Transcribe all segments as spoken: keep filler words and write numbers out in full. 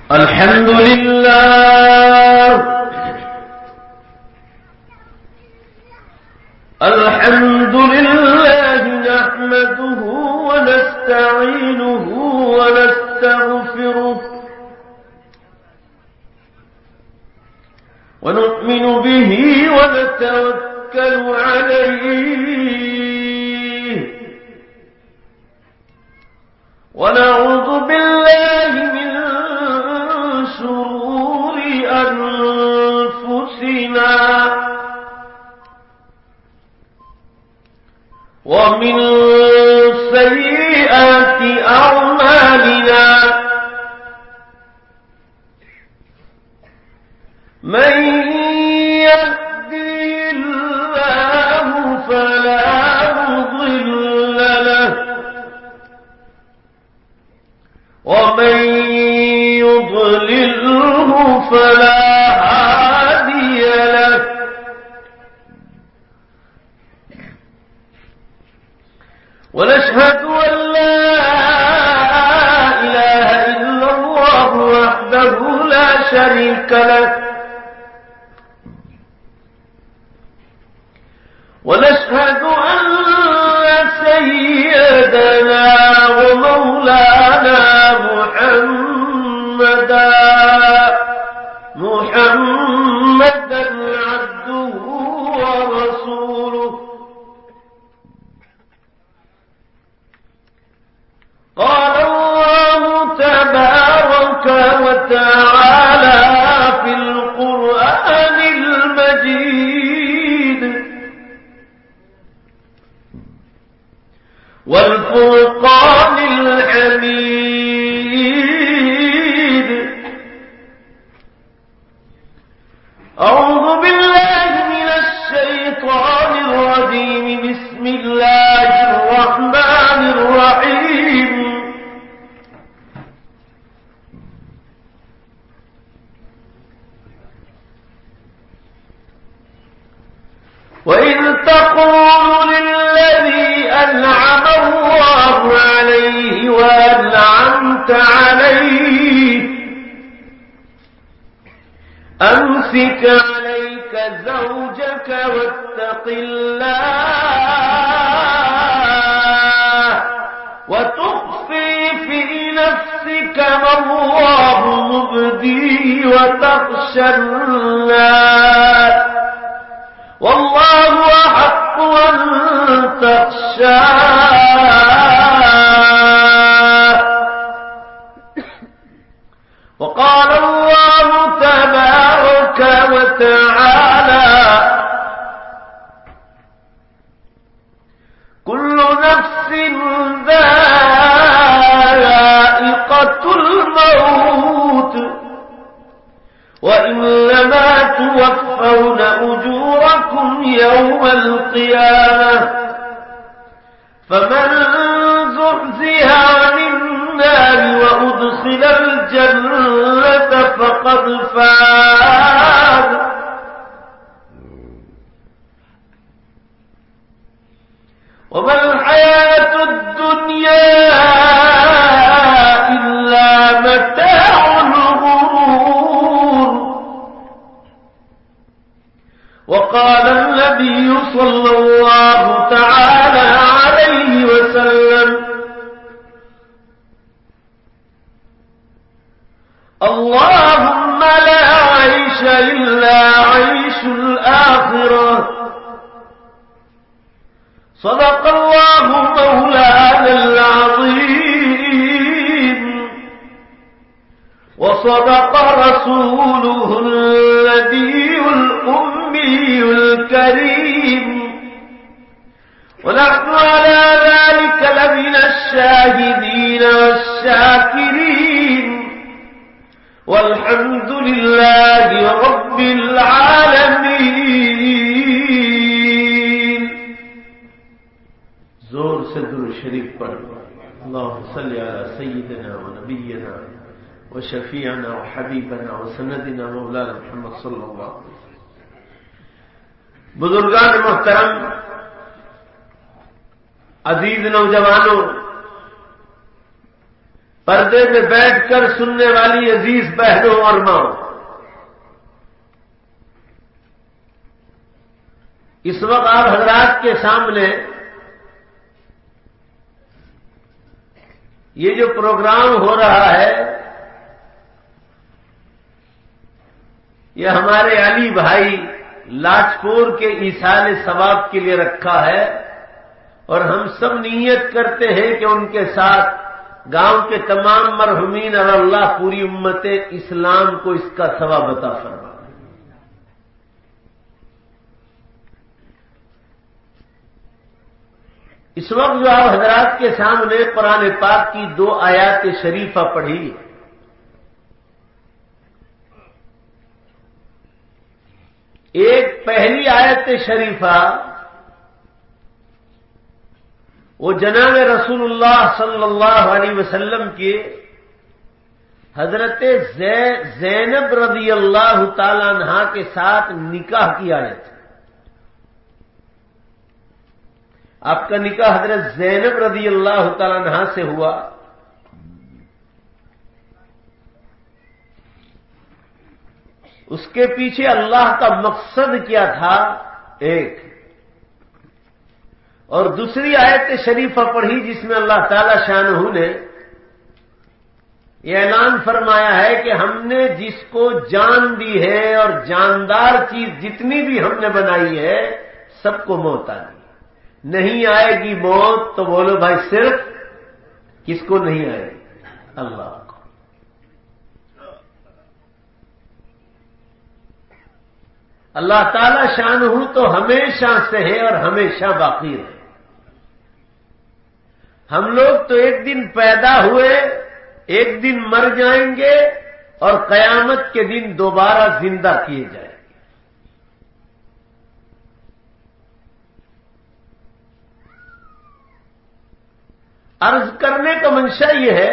الحمد لله الحمد لله نحمده ونستعينه ونستغفره ونؤمن به ونتوكل عليه ونعوذ بالله من شرور أنفسنا ومن سيئات أعمالنا من يهدي الله فلا مضل له ومن يضلله فلا هادي له ونشهد أن لا إله إلا الله وحده لا شريك له ونشهد أن سيدنا ومولانا محمدا محمدا عبده ورسوله قال الله تبارك وتعالى في القرآن المجيد والفرقان الحميد أعوذ بالله من الشيطان الرجيم بسم الله الرحمن الرحيم وإذ تقول للذي أنعم الله عليه وأنعمت عليه أمسك عليك زوجك واتق الله وتخفي في نفسك ما الله مبديه وتخشى الناس والله أحق أن تخشاه وقال الله تبارك وتعالى كل نفس ذائقة الموت وإنما توفون أجوركم يوم القيامة فمن زحزح عن النار وأدخل الجنة فقد فاز وما الحياة الدنيا إلا متاع الغرور وقال النبي صلى الله تعالى عليه وسلم اللهم لا عيش إلا عيش الآخرة صدق الله مولانا العظيم وصدق رسوله النبي الأمي الكريم ونحن على ذلك لمن الشاهدين والشاكرين والحمد لله رب العالمين زور صدر الشريف پڑھ اللهم صل على سيدنا ونبينا وشفيعنا وحبيبنا وسندنا مولانا محمد صلى الله عليه وسلم. بزرگان محترم، عزیز نوجوانوں، پردے میں بیٹھ کر سننے والی عزیز بہنوں اور ماں، اس وقت آپ حضرات کے سامنے یہ جو پروگرام ہو رہا ہے، یہ ہمارے علی بھائی لاجپور کے ایصال ثواب کے لیے رکھا ہے، اور ہم سب نیت کرتے ہیں کہ ان کے ساتھ گاؤں کے تمام مرحومین اور اللہ پوری امت اسلام کو اس کا ثواب عطا فرمائے۔ اس وقت جو آپ حضرات کے سامنے قرآن پاک کی دو آیات شریفہ پڑھی، ایک پہلی آیت شریفہ وہ جناب رسول اللہ صلی اللہ علیہ وسلم کے حضرت زینب رضی اللہ تعالی عنہا کے ساتھ نکاح کی آیت ہے۔ آپ کا نکاح حضرت زینب رضی اللہ تعالی عنہا سے ہوا۔ اس کے پیچھے اللہ کا مقصد کیا تھا ایک، اور دوسری آیت شریفہ پڑھی جس میں اللہ تعالی شانہ نے یہ اعلان فرمایا ہے کہ ہم نے جس کو جان دی ہے اور جاندار چیز جتنی بھی ہم نے بنائی ہے سب کو موت آ گئی، نہیں آئے گی موت تو بولو بھائی صرف کس کو نہیں آئے گی؟ اللہ کو۔ اللہ تعالی شانہ تو ہمیشہ سے ہے اور ہمیشہ باقی ہے۔ ہم لوگ تو ایک دن پیدا ہوئے، ایک دن مر جائیں گے اور قیامت کے دن دوبارہ زندہ کیے جائیں گے۔ عرض کرنے کا منشا یہ ہے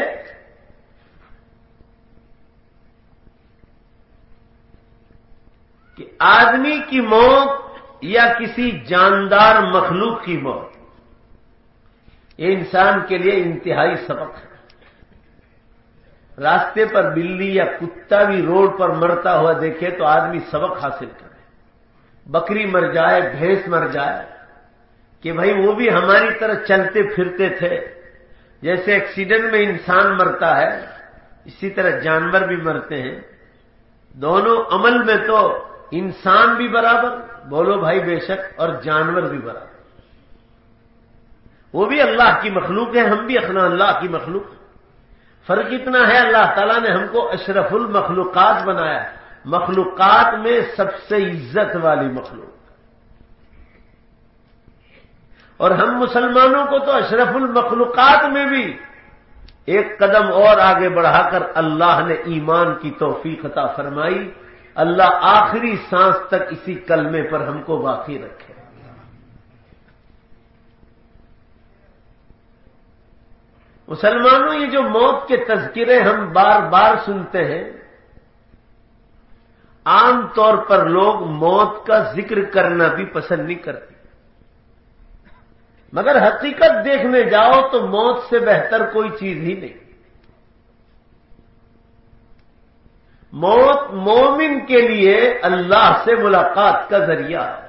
کہ آدمی کی موت یا کسی جاندار مخلوق کی موت یہ انسان کے لیے انتہائی سبق ہے۔ راستے پر بلی یا کتا بھی روڈ پر مرتا ہوا دیکھے تو آدمی سبق حاصل کرے۔ بکری مر جائے، بھینس مر جائے کہ بھائی وہ بھی ہماری طرح چلتے پھرتے تھے، جیسے ایکسیڈنٹ میں انسان مرتا ہے اسی طرح جانور بھی مرتے ہیں۔ دونوں عمل میں تو انسان بھی برابر، بولو بھائی بے شک، اور جانور بھی برابر۔ وہ بھی اللہ کی مخلوق ہے، ہم بھی اپنا اللہ کی مخلوق ہیں۔ فرق اتنا ہے اللہ تعالیٰ نے ہم کو اشرف المخلوقات بنایا، مخلوقات میں سب سے عزت والی مخلوق، اور ہم مسلمانوں کو تو اشرف المخلوقات میں بھی ایک قدم اور آگے بڑھا کر اللہ نے ایمان کی توفیق عطا فرمائی۔ اللہ آخری سانس تک اسی کلمے پر ہم کو باقی رکھے۔ مسلمانوں، یہ جو موت کے تذکرے ہم بار بار سنتے ہیں، عام طور پر لوگ موت کا ذکر کرنا بھی پسند نہیں کرتے، مگر حقیقت دیکھنے جاؤ تو موت سے بہتر کوئی چیز ہی نہیں۔ موت مومن کے لیے اللہ سے ملاقات کا ذریعہ ہے۔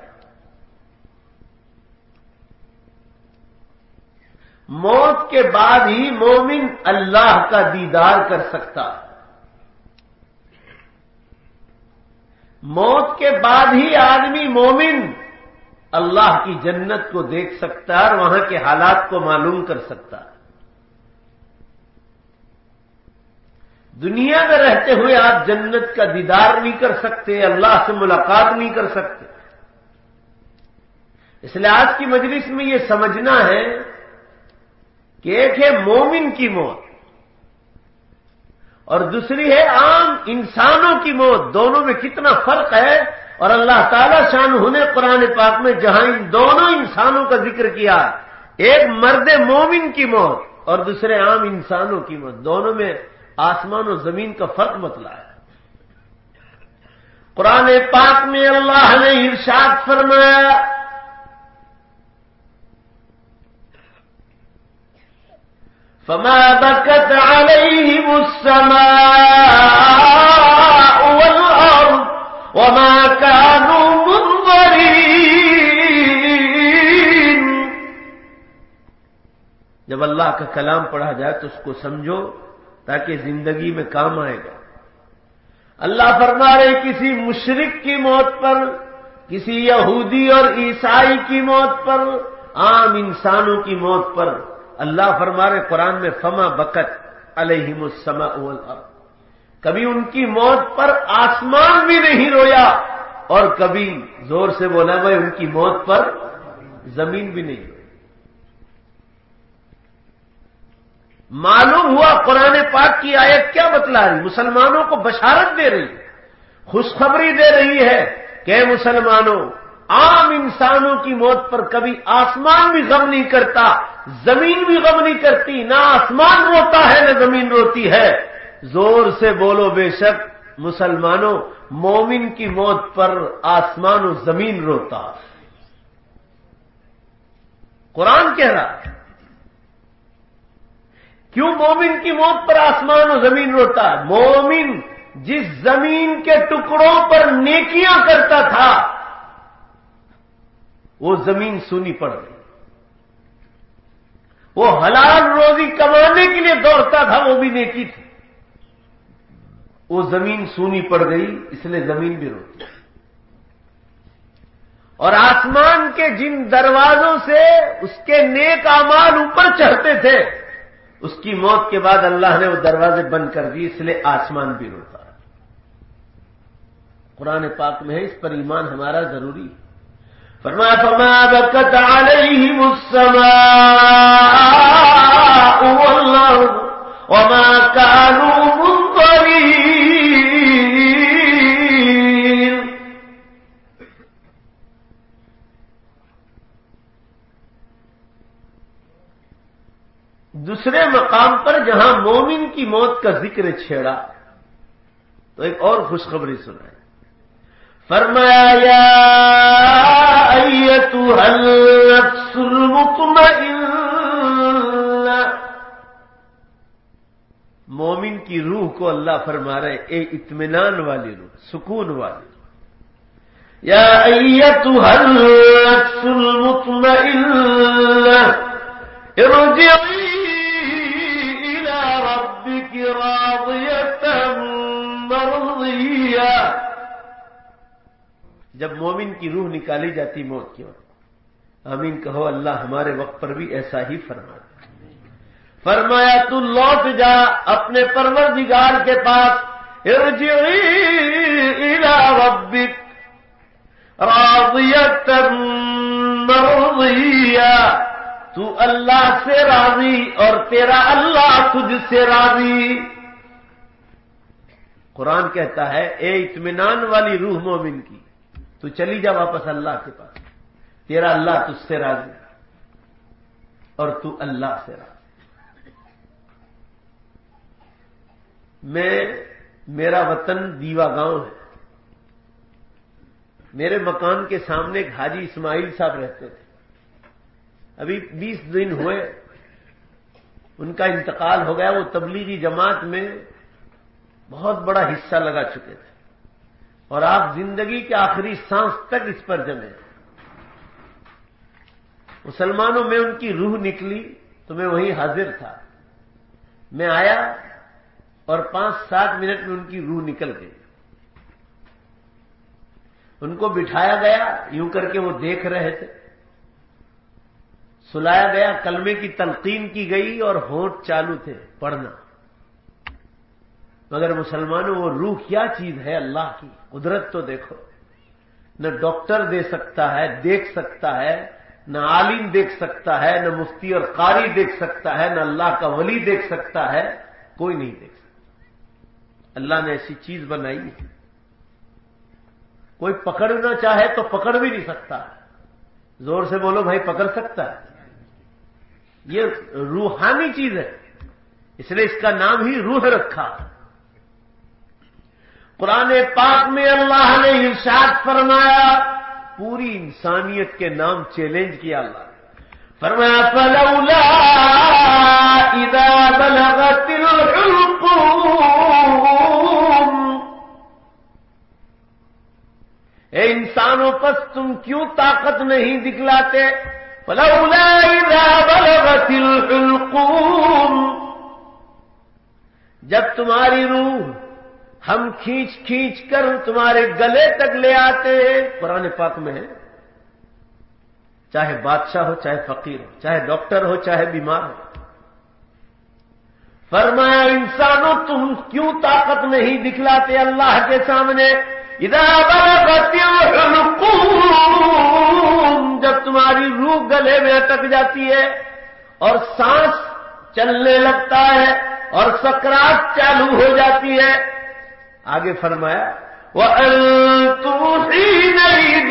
موت کے بعد ہی مومن اللہ کا دیدار کر سکتا ہے، موت کے بعد ہی آدمی مومن اللہ کی جنت کو دیکھ سکتا ہے اور وہاں کے حالات کو معلوم کر سکتا ہے۔ دنیا میں رہتے ہوئے آپ جنت کا دیدار نہیں کر سکتے، اللہ سے ملاقات نہیں کر سکتے۔ اس لیے آج کی مجلس میں یہ سمجھنا ہے کہ ایک ہے مومن کی موت اور دوسری ہے عام انسانوں کی موت، دونوں میں کتنا فرق ہے۔ اور اللہ تعالی شانہ نے قرآن پاک میں جہاں ان دونوں انسانوں کا ذکر کیا، ایک مرد مومن کی موت اور دوسرے عام انسانوں کی موت، دونوں میں آسمان و زمین کا فرق بتلایا۔ قرآن پاک میں اللہ نے ارشاد فرمایا، فما بكت عليهم السماء والأرض وما كانوا منظرين. جب اللہ کا کلام پڑھا جائے تو اس کو سمجھو تاکہ زندگی میں کام آئے گا. اللہ فرما رہے کسی مشرک کی موت پر، کسی یہودی اور عیسائی کی موت پر، عام انسانوں کی موت پر اللہ فرما رہے قرآن میں فما بکت علیہم السماء والارض، کبھی ان کی موت پر آسمان بھی نہیں رویا اور کبھی زور سے بولا بھائی ان کی موت پر زمین بھی نہیں روئی. معلوم ہوا قرآن پاک کی آیت کیا بتلا رہی؟ مسلمانوں کو بشارت دے رہی ہے، خوشخبری دے رہی ہے کہ مسلمانوں، عام انسانوں کی موت پر کبھی آسمان بھی غم نہیں کرتا، زمین بھی غم نہیں کرتی، نہ آسمان روتا ہے نہ زمین روتی ہے. زور سے بولو بے شک مسلمانوں، مومن کی موت پر آسمان و زمین روتا. قرآن کہہ رہا ہے کیوں مومن کی موت پر آسمان و زمین روتا ہے؟ مومن جس زمین کے ٹکڑوں پر نیکیاں کرتا تھا وہ زمین سونی پڑ گئی. وہ حلال روزی کمانے کے لیے دوڑتا تھا، وہ بھی نیکی تھی، وہ زمین سونی پڑ گئی، اس لیے زمین بھی روتی. اور آسمان کے جن دروازوں سے اس کے نیک اعمال اوپر چڑھتے تھے اس کی موت کے بعد اللہ نے وہ دروازے بند کر دی، اس لیے آسمان بھی روتا ہے. قرآن پاک میں ہے، اس پر ایمان ہمارا ضروری ہے. فرمایا فما بكت عليهم السماء والأرض وما كانوا منظرين. دوسرے مقام پر جہاں مومن کی موت کا ذکر چھیڑا تو ایک اور خوشخبری سنائے. فرمایا یا ایتھا النفس المطمئنہ، مومن کی روح کو اللہ فرما رہے اے اطمینان والی روح، سکون والی. یا ایتھا النفس المطمئنہ ارجعی الی ربک راضیۃ مرضیہ. جب مومن کی روح نکالی جاتی موت کی وقت، آمین کہو اللہ ہمارے وقت پر بھی ایسا ہی فرما. فرمایا تو لوٹ جا اپنے پروردگار کے پاس، ارجعی الی ربک راضیۃ مرضیہ، تو اللہ سے راضی اور تیرا اللہ تجھ سے راضی. قرآن کہتا ہے اے اطمینان والی روح مومن کی، تو چلی جا واپس اللہ کے پاس، تیرا اللہ تجھ سے راضی اور تو اللہ سے راضی. میں میرا وطن دیوا گاؤں ہے. میرے مکان کے سامنے ایک حاجی اسماعیل صاحب رہتے تھے. ابھی بیس دن ہوئے ان کا انتقال ہو گیا. وہ تبلیغی جماعت میں بہت بڑا حصہ لگا چکے تھے اور آپ زندگی کے آخری سانس تک اس پر جمے. مسلمانوں میں ان کی روح نکلی تو میں وہیں حاضر تھا. میں آیا اور پانچ سات منٹ میں ان کی روح نکل گئی. ان کو بٹھایا گیا، یوں کر کے وہ دیکھ رہے تھے. سلایا گیا، کلمے کی تلقین کی گئی اور ہونٹ چالو تھے پڑھنا. مگر مسلمانوں وہ روح کیا چیز ہے، اللہ کی قدرت تو دیکھو. نہ ڈاکٹر دے سکتا ہے، دیکھ سکتا ہے، نہ عالم دیکھ سکتا ہے، نہ مفتی اور قاری دیکھ سکتا ہے، نہ اللہ کا ولی دیکھ سکتا ہے، کوئی نہیں دیکھ سکتا. اللہ نے ایسی چیز بنائی ہے، کوئی پکڑنا چاہے تو پکڑ بھی نہیں سکتا. زور سے بولو بھائی پکڑ سکتا ہے. یہ روحانی چیز ہے، اس لیے اس کا نام ہی روح رکھا. قرآن پاک میں اللہ نے ارشاد فرمایا، پوری انسانیت کے نام چیلنج کیا اللہ نے. فرمایا فلولا اذا تم کیوں طاقت نہیں دکھلاتے؟ فلولا اذا بلغت الحلقوم، جب تمہاری روح ہم کھینچ کھینچ کر تمہارے گلے تک لے آتے ہیں. قرآن پاک میں ہے، چاہے بادشاہ ہو، چاہے فقیر ہو، چاہے ڈاکٹر ہو، چاہے بیمار ہو. فرمایا انسانوں تم کیوں طاقت نہیں دکھلاتے اللہ کے سامنے؟ اذا بلغت الحلقوم، جب تمہاری روح گلے میں اٹک جاتی ہے اور سانس چلنے لگتا ہے اور سکرات چالو ہو جاتی ہے. آگے فرمایا وَأَنتُمْ حِينَئِذٍ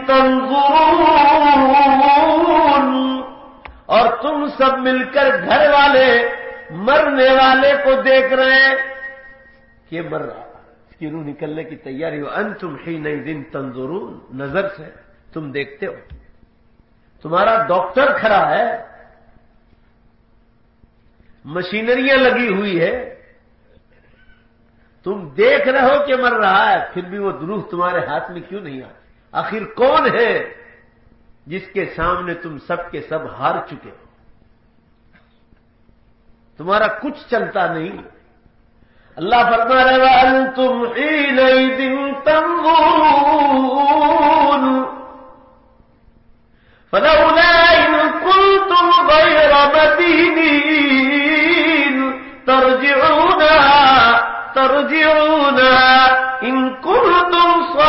تَنظُرُونَ، اور تم سب مل کر گھر والے مرنے والے کو دیکھ رہے ہیں کہ مر رہا، اس کی روح نکلنے کی تیاری. وَأَنتُمْ حِينَئِذٍ تَنظُرُونَ، نظر سے تم دیکھتے ہو. تمہارا ڈاکٹر کھڑا ہے، مشینریاں لگی ہوئی ہے، تم دیکھ رہے ہو کہ مر رہا ہے، پھر بھی وہ روح تمہارے ہاتھ میں کیوں نہیں آتی؟ آخر کون ہے جس کے سامنے تم سب کے سب ہار چکے ہو؟ تمہارا کچھ چلتا نہیں. اللہ فرما رہے وَأَنتُمْ حِينَئِذٍ تَنظُرُونَ فَلَوْلَا إِن كُنتُمْ غَيْرَ مَدِينِينَ تَرْجِعُونَهَا تَرْجِعُونَهَا إِن كُنتُمْ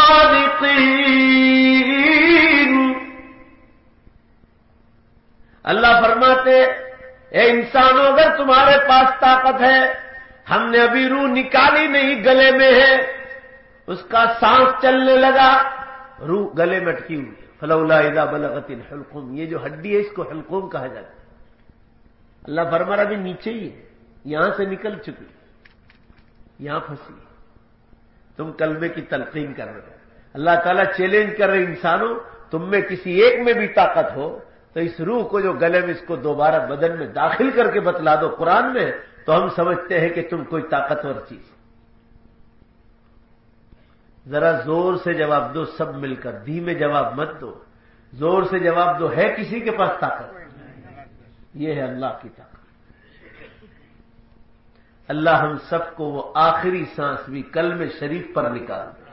صَادِقِينَ. اللہ فرماتے اے انسانوں اگر تمہارے پاس طاقت ہے، ہم نے ابھی روح نکالی نہیں، گلے میں ہے، اس کا سانس چلنے لگا، روح گلے میں اٹکی ہوئی. فلولا اذا بلغت الحلقوم، یہ جو ہڈی ہے اس کو حلقوم کہا جاتا ہے. اللہ فرما رہا ابھی نیچے ہی ہے، یہاں سے نکل چکی، یہاں پھنسی. تم کلمے کی تلقین کر رہے ہو. اللہ تعالیٰ چیلنج کر رہے انسانوں، تم میں کسی ایک میں بھی طاقت ہو تو اس روح کو جو گلے میں اس کو دوبارہ بدن میں داخل کر کے بتلا دو. قرآن میں تو ہم سمجھتے ہیں کہ تم کوئی طاقتور چیز. ذرا زور سے جواب دو، سب مل کر، دھیمے جواب مت دو، زور سے جواب دو. ہے کسی کے پاس طاقت؟ یہ ہے اللہ کی طاقت. اللہ ہم سب کو وہ آخری سانس بھی کلمہ شریف پر نکال دے.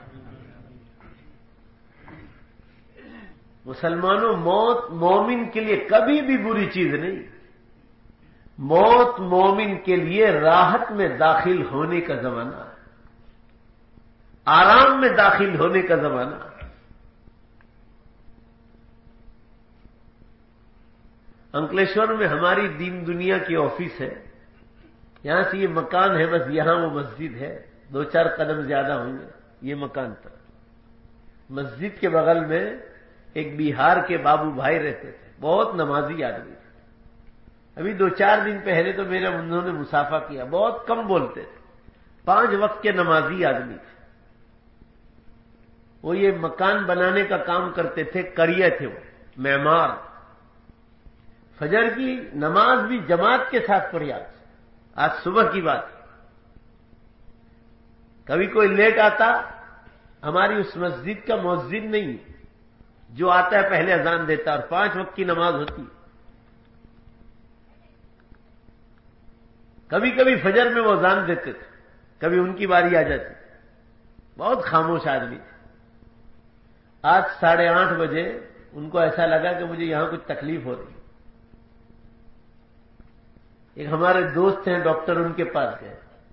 مسلمانوں، موت مومن کے لیے کبھی بھی بری چیز نہیں. موت مومن کے لیے راحت میں داخل ہونے کا زمانہ ہے، آرام میں داخل ہونے کا زمانہ ہے. انکلیشور میں ہماری دین دنیا کی آفس ہے، یہاں سے یہ مکان ہے، بس یہاں وہ مسجد ہے، دو چار قدم زیادہ ہوں گے یہ مکان تک. مسجد کے بغل میں ایک بہار کے بابو بھائی رہتے تھے، بہت نمازی آدمی تھے. ابھی دو چار دن پہلے تو میرا انہوں نے مسافہ کیا، بہت کم بولتے تھے، پانچ وقت کے نمازی آدمی تھے. وہ یہ مکان بنانے کا کام کرتے تھے، کریے تھے وہ معمار. فجر کی نماز بھی جماعت کے ساتھ پڑھی. آج آج صبح کی بات. کبھی کوئی لیٹ آتا، ہماری اس مسجد کا مؤذن نہیں، جو آتا ہے پہلے اذان دیتا اور پانچ وقت کی نماز ہوتی. کبھی کبھی فجر میں وہ اذان دیتے تھے، کبھی ان کی باری آ جاتی. بہت خاموش آدمی تھے. آج ساڑھے آٹھ بجے ان کو ایسا لگا کہ مجھے یہاں کچھ تکلیف ہو رہی. ایک ہمارے دوست ہیں ڈاکٹر، ان کے پاس گئے،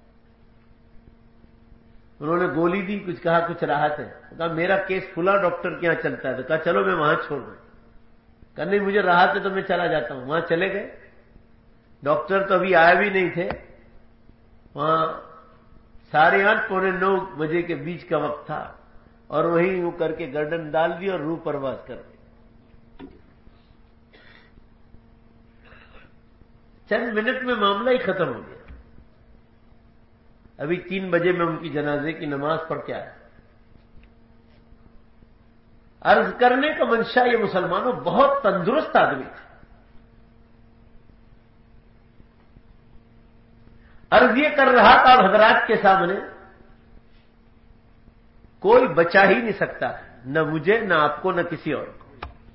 انہوں نے گولی دی، کچھ کہا کچھ راحت ہے. کہا میرا کیس فلاں ڈاکٹر کے یہاں چلتا ہے، تو کہا چلو میں وہاں چھوڑ دوں. کہا نہیں مجھے راحت ہے تو میں چلا جاتا ہوں. وہاں چلے گئے. ڈاکٹر تو ابھی آئے بھی نہیں تھے. وہاں ساڑھے آٹھ پونے نو بجے کے بیچ کا وقت تھا، اور وہیں یوں کر کے گردن ڈال دی اور روح پرواز کر دی. چند منٹ میں معاملہ ہی ختم ہو گیا. ابھی تین بجے میں ان کی جنازے کی نماز پڑھ کے آیا. عرض کرنے کا منشا یہ مسلمانوں بہت تندرست آدمی تھے. عرض یہ کر رہا تھا حضرات کے سامنے، کوئی بچا ہی نہیں سکتا نہ مجھے نہ آپ کو نہ کسی اور کو.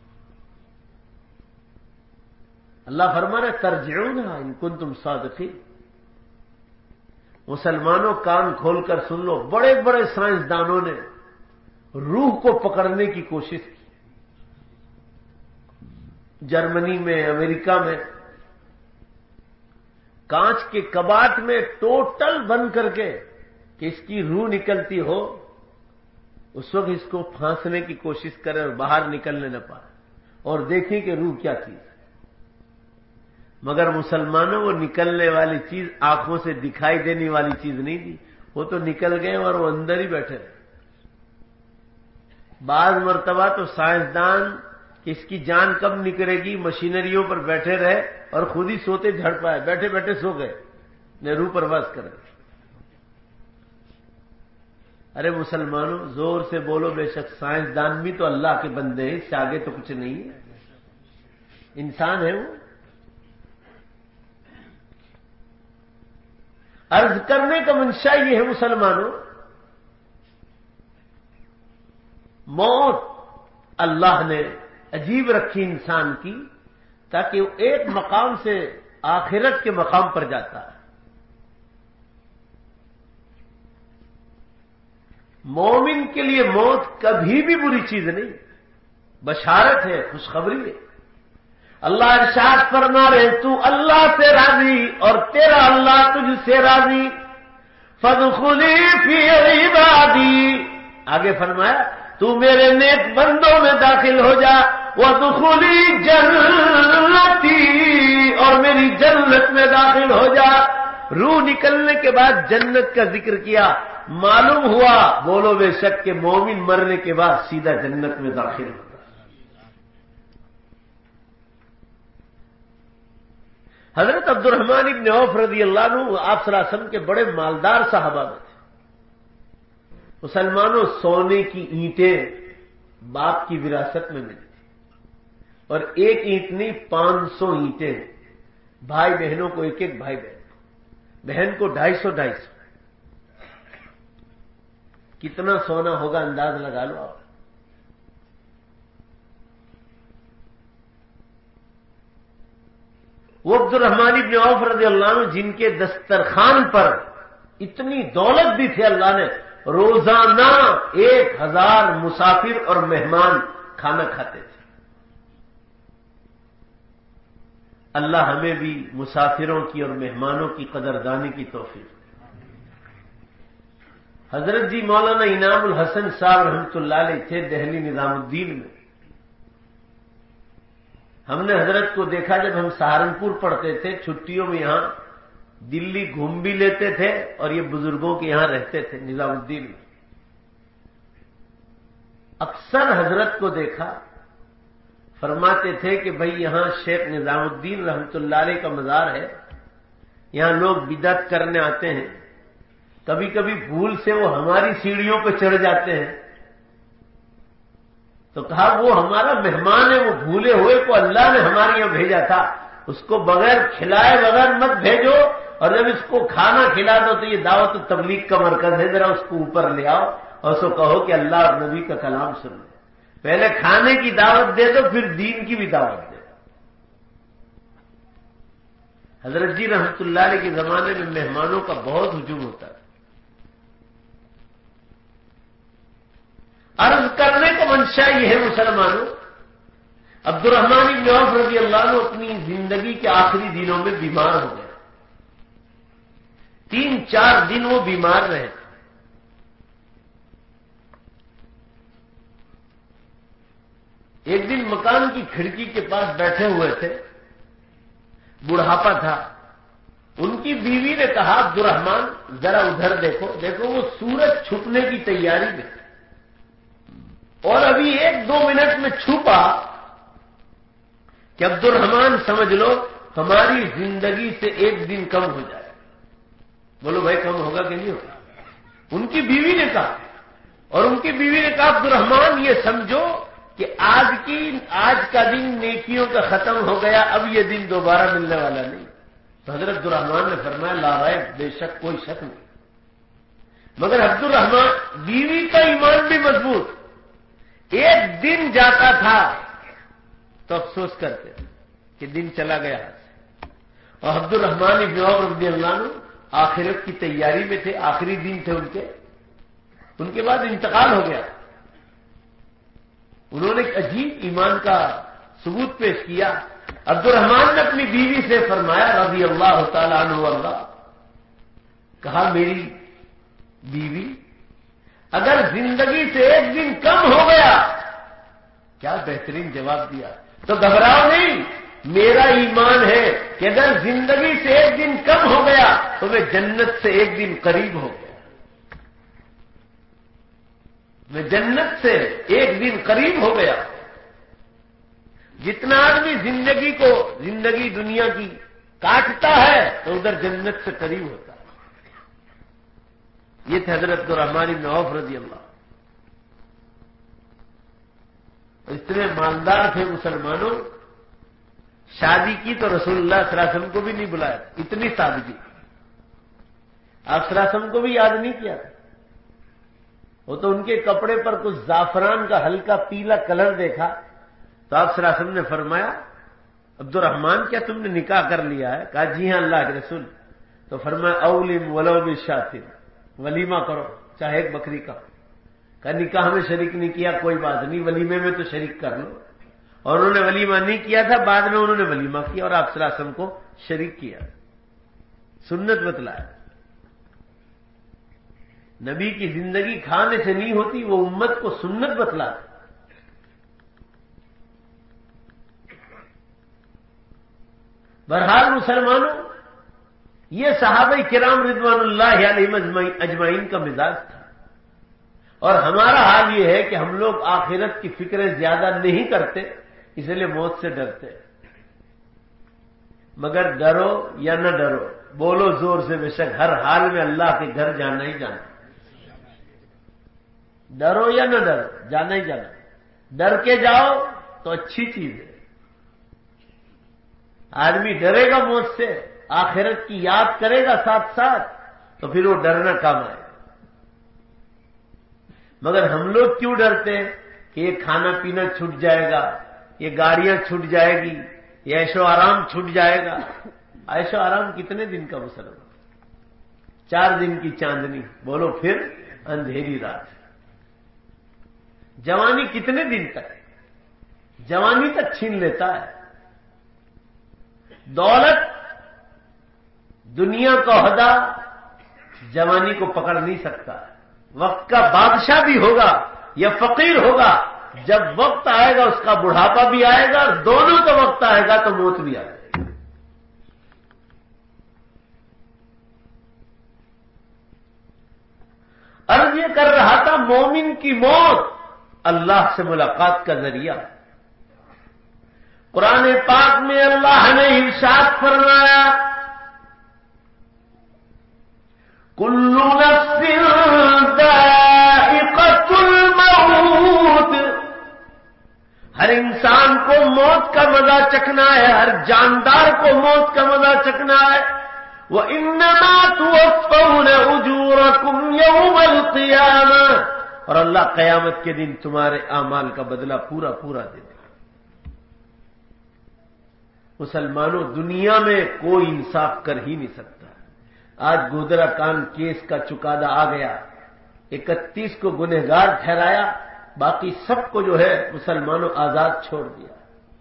اللہ فرما رہا ہے ترجعونها ان کنتم صادقین. مسلمانوں کان کھول کر سن لو، بڑے بڑے سائنسدانوں نے روح کو پکڑنے کی کوشش کی. جرمنی میں، امریکہ میں کانچ کے کباٹ میں ٹوٹل بند کر کے کہ اس کی روح نکلتی ہو، اس وقت اس کو پھانسنے کی کوشش کرے اور باہر نکلنے نہ پائے، اور دیکھیں کہ روح کیا چیز ہے. مگر مسلمانوں وہ نکلنے والی چیز آنکھوں سے دکھائی دینے والی چیز نہیں دی، وہ تو نکل گئے اور وہ اندر ہی بیٹھے رہے. بعض مرتبہ تو سائنسدان کہ اس کی جان کب نکلے گی مشینریوں پر بیٹھے رہے اور خود ہی سوتے جھڑ پائے، بیٹھے بیٹھے سو گئے، نے روح پرواز کرے. ارے مسلمانوں زور سے بولو، بے شک سائنسدان بھی تو اللہ کے بندے ہیں، اس سے آگے تو کچھ نہیں ہے، انسان ہے وہ. عرض کرنے کا منشا یہ ہے مسلمانوں، موت اللہ نے عجیب رکھی انسان کی تاکہ وہ ایک مقام سے آخرت کے مقام پر جاتا ہے. مومن کے لیے موت کبھی بھی بری چیز نہیں، بشارت ہے، خوشخبری ہے. اللہ ارشاد فرما رہے تو اللہ سے راضی اور تیرا اللہ تجھ سے راضی، فادخلی فی عبادی. آگے فرمایا تو میرے نیک بندوں میں داخل ہو جا، وادخلی جنتی، اور میری جنت میں داخل ہو جا. روح نکلنے کے بعد جنت کا ذکر کیا، معلوم ہوا بولو بے شک کہ مومن مرنے کے بعد سیدھا جنت میں داخل ہوتا. حضرت عبد الرحمن ابن عوف رضی اللہ عنہ آپ صلی اللہ علیہ وسلم کے بڑے مالدار صحابہ میں تھے. مسلمانوں سونے کی اینٹیں باپ کی وراثت میں ملی تھی، اور ایک اینٹ نہیں پانچ سو اینٹیں، بھائی بہنوں کو ایک ایک بھائی بہن بہن کو ڈھائی سو ڈھائی سو. کتنا سونا ہوگا انداز لگا لو آپ. وہ عبد الرحمن ابن عوف رضی اللہ عنہ جن کے دسترخوان پر اتنی دولت بھی تھی، اللہ نے روزانہ ایک ہزار مسافر اور مہمان کھانا کھاتے تھے. اللہ ہمیں بھی مسافروں کی اور مہمانوں کی قدردانی کی توفیق. حضرت جی مولانا انعام الحسن صاحب رحمۃ اللہ علیہ تھے دہلی نظام الدین میں. ہم نے حضرت کو دیکھا جب ہم سہارنپور پڑھتے تھے، چھٹیوں میں یہاں دلی گھوم بھی لیتے تھے اور یہ بزرگوں کے یہاں رہتے تھے نظام الدین میں. اکثر حضرت کو دیکھا، فرماتے تھے کہ بھئی یہاں شیخ نظام الدین رحمۃ اللہ علیہ کا مزار ہے، یہاں لوگ بدعت کرنے آتے ہیں، کبھی کبھی بھول سے وہ ہماری سیڑھیوں پہ چڑھ جاتے ہیں. تو کہا وہ ہمارا مہمان ہے، وہ بھولے ہوئے کو اللہ نے ہمارے یہاں بھیجا تھا، اس کو بغیر کھلائے بغیر مت بھیجو، اور جب اس کو کھانا کھلا دو تو یہ دعوت و تبلیغ کا مرکز ہے، ذرا اس کو اوپر لے آؤ اور اس کو کہو کہ اللہ اور نبی کا کلام سن لو. پہلے کھانے کی دعوت دے دو، پھر دین کی بھی دعوت دے دو. حضرت جی رحمت اللہ علیہ کے زمانے میں مہمانوں کا بہت ہجوم ہوتا ہے. عرض کرنے کا منشا یہ ہے مسلمانوں، عبد الرحمن بن عوف رضی اللہ عنہ اپنی زندگی کے آخری دنوں میں بیمار ہو گئے. تین چار دن وہ بیمار رہے. ایک دن مکان کی کھڑکی کے پاس بیٹھے ہوئے تھے، بڑھاپا تھا. ان کی بیوی نے کہا عبد الرحمن ذرا ادھر دیکھو. دیکھو وہ سورج چھپنے کی تیاری میں، اور ابھی ایک دو منٹ میں چھپا کہ عبد الرحمن سمجھ لو ہماری زندگی سے ایک دن کم ہو جائے. بولو بھائی کم ہوگا کہ نہیں ہوگا؟ ان کی بیوی نے کہا، اور ان کی بیوی نے کہا عبد الرحمن یہ سمجھو کہ آج کی آج کا دن نیکیوں کا ختم ہو گیا، اب یہ دن دوبارہ ملنے والا نہیں. تو حضرت عبد الرحمن نے فرمایا لا رائب، بے شک کوئی شک نہیں. مگر عبد الرحمن بیوی کا ایمان بھی مضبوط، ایک دن جاتا تھا تو افسوس کرتے کہ دن چلا گیا. اور عبد الرحمن ابن عوف رضی اللہ عنہ آخرت کی تیاری میں تھے، آخری دن تھے ان کے، ان کے بعد انتقال ہو گیا. انہوں نے ایک عجیب ایمان کا ثبوت پیش کیا. عبد الرحمن نے اپنی بیوی سے فرمایا رضی اللہ تعالی عنہ اللہ، کہا میری بیوی اگر زندگی سے ایک دن کم ہو گیا، کیا بہترین جواب دیا، تو گھبراؤ نہیں، میرا ایمان ہے کہ اگر زندگی سے ایک دن کم ہو گیا تو میں جنت سے ایک دن قریب ہو گیا، میں جنت سے ایک دن قریب ہو گیا. جتنا آدمی زندگی کو زندگی دنیا کی کاٹتا ہے تو ادھر جنت سے قریب ہوتا ہے. یہ تھے حضرت عبد الرحمن بن عوف رضی اللہ. اتنے مالدار تھے مسلمانوں، شادی کی تو رسول اللہ صلی اللہ علیہ وسلم کو بھی نہیں بلایا، اتنی سادگی. آپ صلی اللہ علیہ وسلم کو بھی یاد نہیں کیا. وہ تو ان کے کپڑے پر کچھ زعفران کا ہلکا پیلا کلر دیکھا تو آپ صلی اللہ علیہ وسلم نے فرمایا عبد الرحمن کیا تم نے نکاح کر لیا ہے؟ کہا جی ہاں اللہ کے رسول. تو فرمایا اولم ولو بشاۃ، ولیمہ کرو چاہے ایک بکری کا. کہا نکاح میں شریک نہیں کیا، کوئی بات نہیں، ولیمے میں تو شریک کر لو. اور انہوں نے ولیمہ نہیں کیا تھا، بعد میں انہوں نے ولیمہ کیا اور آپ صلی اللہ علیہ وسلم کو شریک کیا، سنت بتلایا. نبی کی زندگی کھانے سے نہیں ہوتی، وہ امت کو سنت بتلا. بہرحال مسلمانوں، یہ صحابہ کرام رضوان اللہ علیہم اجمعین کا مزاج تھا. اور ہمارا حال یہ ہے کہ ہم لوگ آخرت کی فکریں زیادہ نہیں کرتے، اس لیے موت سے ڈرتے. مگر ڈرو یا نہ ڈرو، بولو زور سے، بے شک ہر حال میں اللہ کے گھر جانا ہی جانا. ڈرو یا نہ ڈرو، جانا ہی جانا. ڈر کے جاؤ تو اچھی چیز ہے. آدمی ڈرے گا موت سے، آخرت کی یاد کرے گا ساتھ ساتھ، تو پھر وہ ڈرنا کام آئے. مگر ہم لوگ کیوں ڈرتے ہیں کہ یہ کھانا پینا چھوٹ جائے گا، یہ گاڑیاں چھوٹ جائے گی، یہ عیش و آرام چھوٹ جائے گا. عیش و آرام کتنے دن کا مسئلہ؟ چار دن کی چاندنی، بولو پھر اندھیری رات. جوانی کتنے دن تک؟ جوانی تک چھین لیتا ہے. دولت، دنیا کا عہدہ جوانی کو پکڑ نہیں سکتا. وقت کا بادشاہ بھی ہوگا یا فقیر ہوگا، جب وقت آئے گا اس کا بڑھاپا بھی آئے گا، اور دونوں کا وقت آئے گا تو موت بھی آئے گی. عرض یہ کر رہا تھا، مومن کی موت اللہ سے ملاقات کا ذریعہ. قرآن پاک میں اللہ نے ارشاد فرمایا کل نفس ذائقۃ الموت، ہر انسان کو موت کا مزہ چکھنا ہے، ہر جاندار کو موت کا مزہ چکھنا ہے. وَإِنَّمَا تُوَفَّوْنَ أُجُورَكُمْ يَوْمَ الْقِيَامَةِ، اور اللہ قیامت کے دن تمہارے اعمال کا بدلہ پورا پورا دے دے. مسلمانوں، دنیا میں کوئی انصاف کر ہی نہیں سکتا. آج گودرا کان کیس کا چکادہ آ گیا، اکتیس کو گنہگار ٹھہرایا، باقی سب کو جو ہے مسلمانوں آزاد چھوڑ دیا.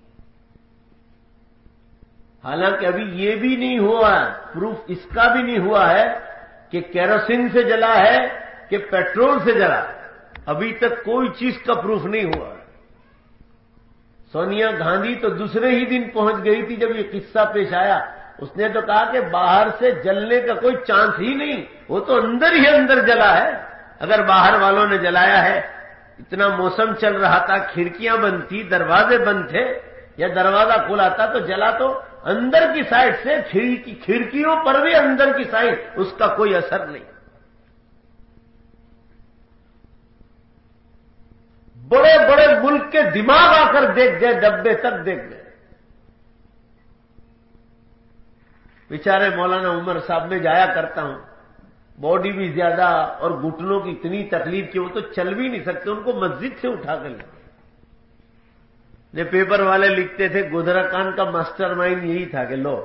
حالانکہ ابھی یہ بھی نہیں ہوا، پروف اس کا بھی نہیں ہوا ہے کہ کیروسین سے جلا ہے کہ پیٹرول سے جلا. ابھی تک کوئی چیز کا پروف نہیں ہوا. سونیا گاندھی تو دوسرے ہی دن پہنچ گئی تھی جب یہ قصہ پیش آیا. اس نے تو کہا کہ باہر سے جلنے کا کوئی چانس ہی نہیں، وہ تو اندر ہی اندر جلا ہے. اگر باہر والوں نے جلایا ہے، اتنا موسم چل رہا تھا، کھڑکیاں بند تھی، دروازے بند تھے، یا دروازہ کھلا تھا تو جلا تو اندر کی سائڈ سے، کھڑکیوں پر بھی اندر کی سائڈ، اس کا کوئی اثر نہیں. بڑے بڑے ملک کے دماغ آ کر دیکھ گئے، ڈبے تک دیکھ گئے. بیچارے مولانا عمر صاحب میں جایا کرتا ہوں، باڈی بھی زیادہ اور گھٹنوں کی اتنی تکلیف کہ وہ تو چل بھی نہیں سکتے، ان کو مسجد سے اٹھا کر لے. جو پیپر والے لکھتے تھے گودھرا کانڈ کا ماسٹر مائنڈ یہی تھا کہ لو.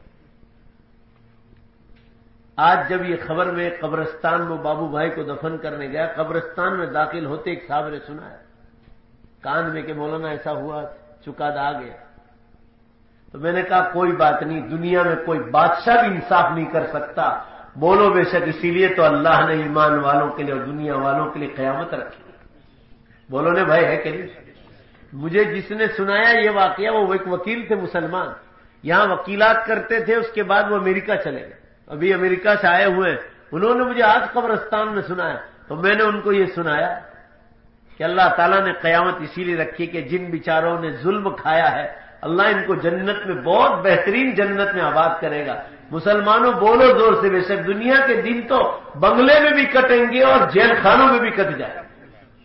آج جب یہ خبر میں قبرستان میں بابو بھائی کو دفن کرنے گیا، قبرستان میں داخل ہوتے ایک صاحب نے سنا ہے کان میں کہ مولانا ایسا ہوا، چکادہ آ گیا. تو میں نے کہا کوئی بات نہیں، دنیا میں کوئی بادشاہ بھی انصاف نہیں کر سکتا، بولو بے شک. اسی لیے تو اللہ نے ایمان والوں کے لیے اور دنیا والوں کے لیے قیامت رکھی. بولو نے بھائی ہے کہ نہیں؟ مجھے جس نے سنایا یہ واقعہ وہ ایک وکیل تھے مسلمان، یہاں وکیلات کرتے تھے، اس کے بعد وہ امریکہ چلے گئے، ابھی امریکہ سے آئے ہوئے ہیں. انہوں نے مجھے آج قبرستان میں سنایا تو میں نے ان کو یہ سنایا کہ اللہ تعالیٰ نے قیامت اسی لیے رکھی کہ جن بیچاروں نے ظلم کھایا ہے اللہ ان کو جنت میں بہت بہترین جنت میں آباد کرے گا. مسلمانوں بولو زور سے، بے شک دنیا کے دن تو بنگلے میں بھی کٹیں گے اور جیل خانوں میں بھی کٹ جائے گا،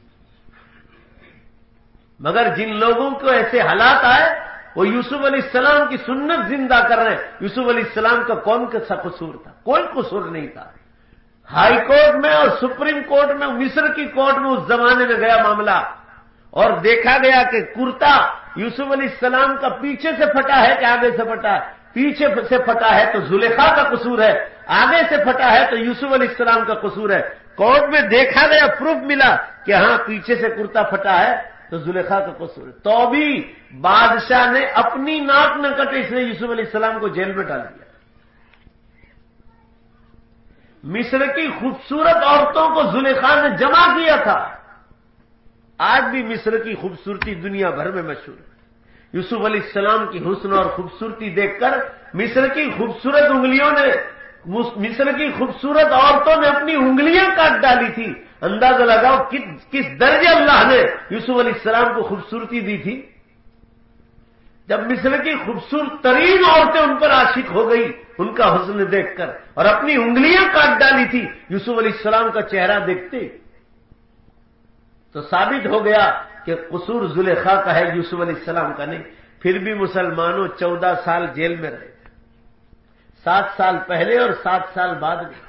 مگر جن لوگوں کو ایسے حالات آئے وہ یوسف علیہ السلام کی سنت زندہ کر رہے ہیں. یوسف علیہ السلام کا کون سا قصور تھا؟ کوئی قصور نہیں تھا. ہائی کورٹ میں اور سپریم کورٹ میں، مصر کی کورٹ میں اس زمانے میں گیا معاملہ اور دیکھا گیا کہ کرتا یوسف علیہ السلام کا پیچھے سے پھٹا ہے کہ آگے سے پھٹا ہے. پیچھے سے پھٹا ہے تو زلیخا کا قصور ہے، آگے سے پھٹا ہے تو یوسف علیہ السلام کا قصور ہے. کورٹ میں دیکھا گیا، پروف ملا کہ ہاں پیچھے سے کرتا پھٹا ہے تو زلیخا کا قصور ہے. تو بھی بادشاہ نے اپنی ناک نہ کٹے اس نے یوسف علیہ السلام کو جیل میں ڈال دیا. مصر کی خوبصورت عورتوں کو زلیخا نے جمع کیا تھا. آج بھی مصر کی خوبصورتی دنیا بھر میں مشہور ہے. یوسف علیہ السلام کی حسن اور خوبصورتی دیکھ کر مصر کی خوبصورت انگلیوں نے، مصر کی خوبصورت عورتوں نے اپنی انگلیاں کاٹ ڈالی تھی. اندازہ لگاؤ کس درجے اللہ نے یوسف علیہ السلام کو خوبصورتی دی تھی. جب مصر کی خوبصورت ترین عورتیں ان پر عاشق ہو گئی ان کا حسن دیکھ کر اور اپنی انگلیاں کاٹ ڈالی تھی یوسف علیہ السلام کا چہرہ دیکھتے، تو ثابت ہو گیا کہ قصور زلیخا کا ہے، یوسف علیہ السلام کا نہیں. پھر بھی مسلمانوں چودہ سال جیل میں رہے، سات سال پہلے اور سات سال بعد میں.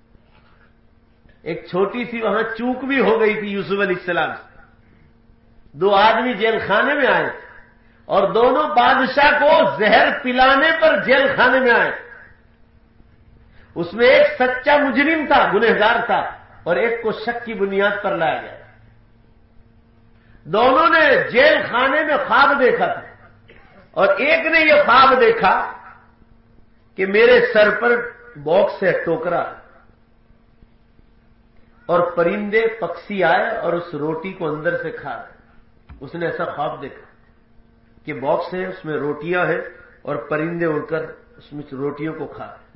ایک چھوٹی سی وہاں چوک بھی ہو گئی تھی یوسف علیہ السلام سے. دو آدمی جیل خانے میں آئے اور دونوں بادشاہ کو زہر پلانے پر جیل خانے میں آئے. اس میں ایک سچا مجرم تھا، گنہگار تھا، اور ایک کو شک کی بنیاد پر لایا گیا. دونوں نے جیل خانے میں خواب دیکھا تھا اور ایک نے یہ خواب دیکھا کہ میرے سر پر باکس ہے، ٹوکرا، اور پرندے پکشی آئے اور اس روٹی کو اندر سے کھا رہے. اس نے ایسا خواب دیکھا کہ باکس ہے، اس میں روٹیاں ہیں اور پرندے اڑ کر اس میں روٹیوں کو کھا رہے.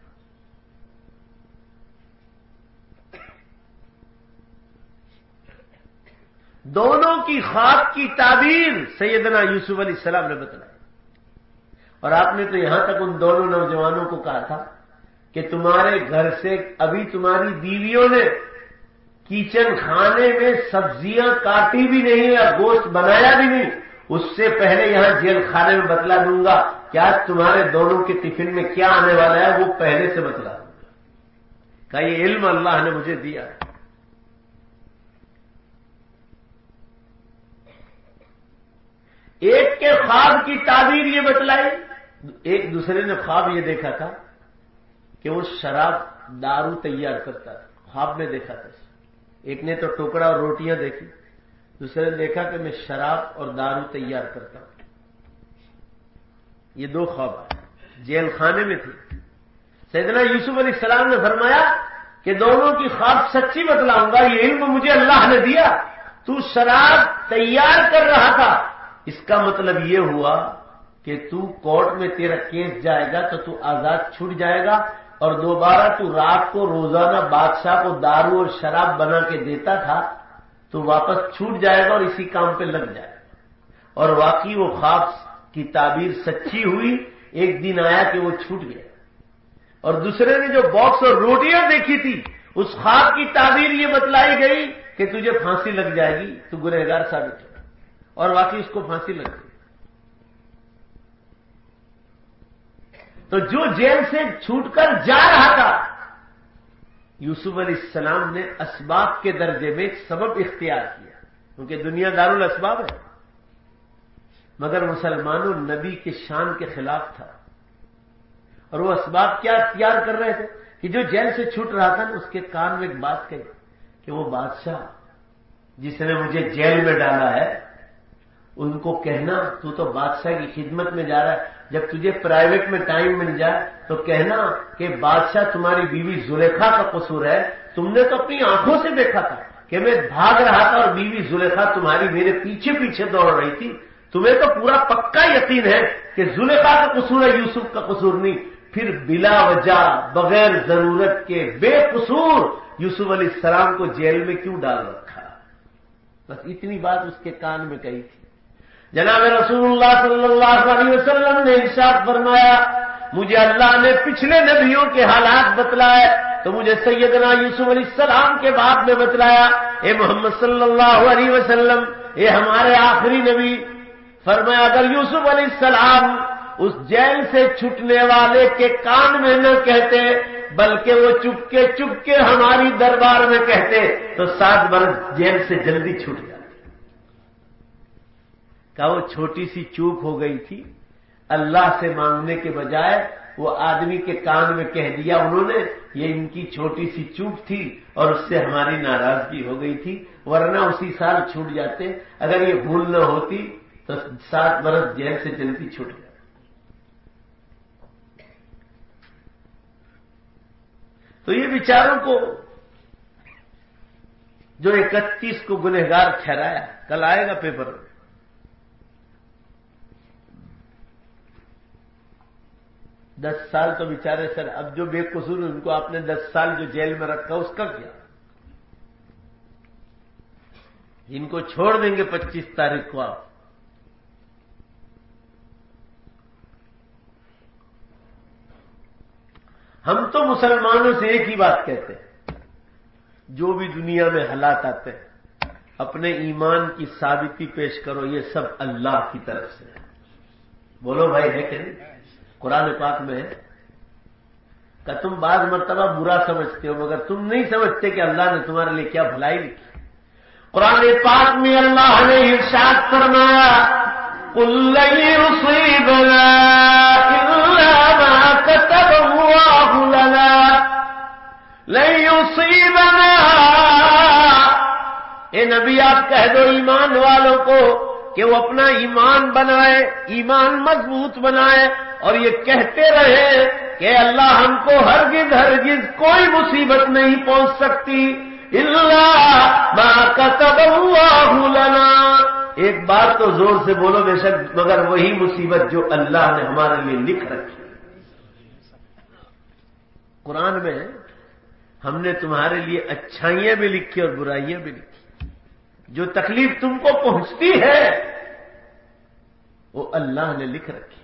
دونوں کی خواب کی تعبیر سیدنا یوسف علیہ السلام نے بتلائی. اور آپ نے تو یہاں تک ان دونوں نوجوانوں کو کہا تھا کہ تمہارے گھر سے ابھی تمہاری بیویوں نے کچن خانے میں سبزیاں کاٹی بھی نہیں یا گوشت بنایا بھی نہیں، اس سے پہلے یہاں جیل خانے میں بتلا دوں گا کہ آج تمہارے دونوں کے ٹفن میں کیا آنے والا ہے، وہ پہلے سے بتلا دوں گا. کہ یہ علم اللہ نے مجھے دیا ہے. ایک کے خواب کی تعبیر یہ بتلائی، ایک دوسرے نے خواب یہ دیکھا تھا کہ وہ شراب دارو تیار کرتا تھا. خواب میں دیکھا تھا. ایک نے تو ٹکڑا اور روٹیاں دیکھی، دوسرے نے دیکھا کہ میں شراب اور دارو تیار کرتا ہوں. یہ دو خواب جیل خانے میں تھے. سیدنا یوسف علیہ السلام نے فرمایا کہ دونوں کی خواب سچی بتلاؤں گا، یہ علم مجھے اللہ نے دیا. تو شراب تیار کر رہا تھا، اس کا مطلب یہ ہوا کہ تو کورٹ میں تیرا کیس جائے گا تو تو آزاد چھوٹ جائے گا، اور دوبارہ تو رات کو روزانہ بادشاہ کو دارو اور شراب بنا کے دیتا تھا تو واپس چھوٹ جائے گا اور اسی کام پہ لگ جائے گا. اور واقعی وہ خواب کی تعبیر سچی ہوئی. ایک دن آیا کہ وہ چھوٹ گیا. اور دوسرے نے جو باکس اور روٹیاں دیکھی تھی اس خواب کی تعبیر یہ بتلائی گئی کہ تجھے پھانسی لگ جائے گی، تو گنہگار ثابت ہو. اور واقعی اس کو پھانسی لگ گئی. تو جو جیل سے چھوٹ کر جا رہا تھا، یوسف علیہ السلام نے اسباب کے درجے میں ایک سبب اختیار کیا، کیونکہ دنیا دار الاسباب ہے. مگر مسلمانوں نبی کے شان کے خلاف تھا، اور وہ اسباب کیا اختیار کر رہے تھے کہ جو جیل سے چھوٹ رہا تھا نا اس کے کان میں ایک بات کہی کہ وہ بادشاہ جس نے مجھے جیل میں ڈالا ہے ان کو کہنا تو تو بادشاہ کی خدمت میں جا رہا ہے، جب تجھے پرائیویٹ میں ٹائم مل جائے تو کہنا کہ بادشاہ تمہاری بیوی زلیخا کا قصور ہے، تم نے تو اپنی آنکھوں سے دیکھا تھا کہ میں بھاگ رہا تھا اور بیوی زلیخا تمہاری میرے پیچھے پیچھے دوڑ رہی تھی، تمہیں تو پورا پکا یقین ہے کہ زلیخا کا قصور ہے، یوسف کا قصور نہیں، پھر بلا وجہ بغیر ضرورت کے بے قصور یوسف علیہ السلام کو جیل میں کیوں ڈال رکھا؟ بس اتنی بات اس کے کان میں کہی تھی۔ جناب رسول اللہ صلی اللہ علیہ وسلم نے ارشاد فرمایا مجھے اللہ نے پچھلے نبیوں کے حالات بتلائے تو مجھے سیدنا یوسف علیہ السلام کے بعد میں بتلایا، اے محمد صلی اللہ علیہ وسلم، اے ہمارے آخری نبی، فرمایا اگر یوسف علیہ السلام اس جیل سے چھٹنے والے کے کان میں نہ کہتے بلکہ وہ چپکے چپکے ہماری دربار میں کہتے تو سات برس جیل سے جلدی چھوٹ جاتے۔ کہ وہ چھوٹی سی چوک ہو گئی تھی، اللہ سے مانگنے کے بجائے وہ آدمی کے کان میں کہہ دیا انہوں نے، یہ ان کی چھوٹی سی چوک تھی اور اس سے ہماری ناراضگی ہو گئی تھی، ورنہ اسی سال چھوٹ جاتے، اگر یہ بھول نہ ہوتی تو سات برس جیل سے جلدی چھوٹ جاتے۔ تو یہ بیچاروں کو جو اکتیس کو گنہگار ٹھہرایا، کل آئے گا پیپر میں، دس سال تو بیچارے سر، اب جو بے قصور ان کو آپ نے دس سال جو جیل میں رکھا اس کا کیا؟ ان کو چھوڑ دیں گے پچیس تاریخ کو آپ۔ ہم تو مسلمانوں سے ایک ہی بات کہتے ہیں، جو بھی دنیا میں حالات آتے ہیں اپنے ایمان کی ثابتی پیش کرو، یہ سب اللہ کی طرف سے ہے۔ بولو بھائی ہے کہ نہیں؟ قرآن پاک میں ہے کہ تم بعض مرتبہ برا سمجھتے ہو مگر تم نہیں سمجھتے کہ اللہ نے تمہارے لیے کیا بھلائی لکھی۔ قرآن پاک میں اللہ نے ارشاد فرمایا قُل لَّن يُصِيبَنَا إِلَّا مَا كَتَبَ اللَّهُ لَنَا لَن يُصِيبَنَا، اے نبی آپ کہہ دو ایمان والوں کو کہ وہ اپنا ایمان بنائے، ایمان مضبوط بنائے اور یہ کہتے رہے کہ اللہ ہم کو ہرگز ہرگز کوئی مصیبت نہیں پہنچ سکتی الا ما كتب اللہ لنا، ایک بات تو زور سے بولو بے شک مگر وہی مصیبت جو اللہ نے ہمارے لیے لکھ رکھی۔ قرآن میں ہم نے تمہارے لیے اچھائیاں بھی لکھی اور برائیاں بھی لکھی، جو تکلیف تم کو پہنچتی ہے وہ اللہ نے لکھ رکھی۔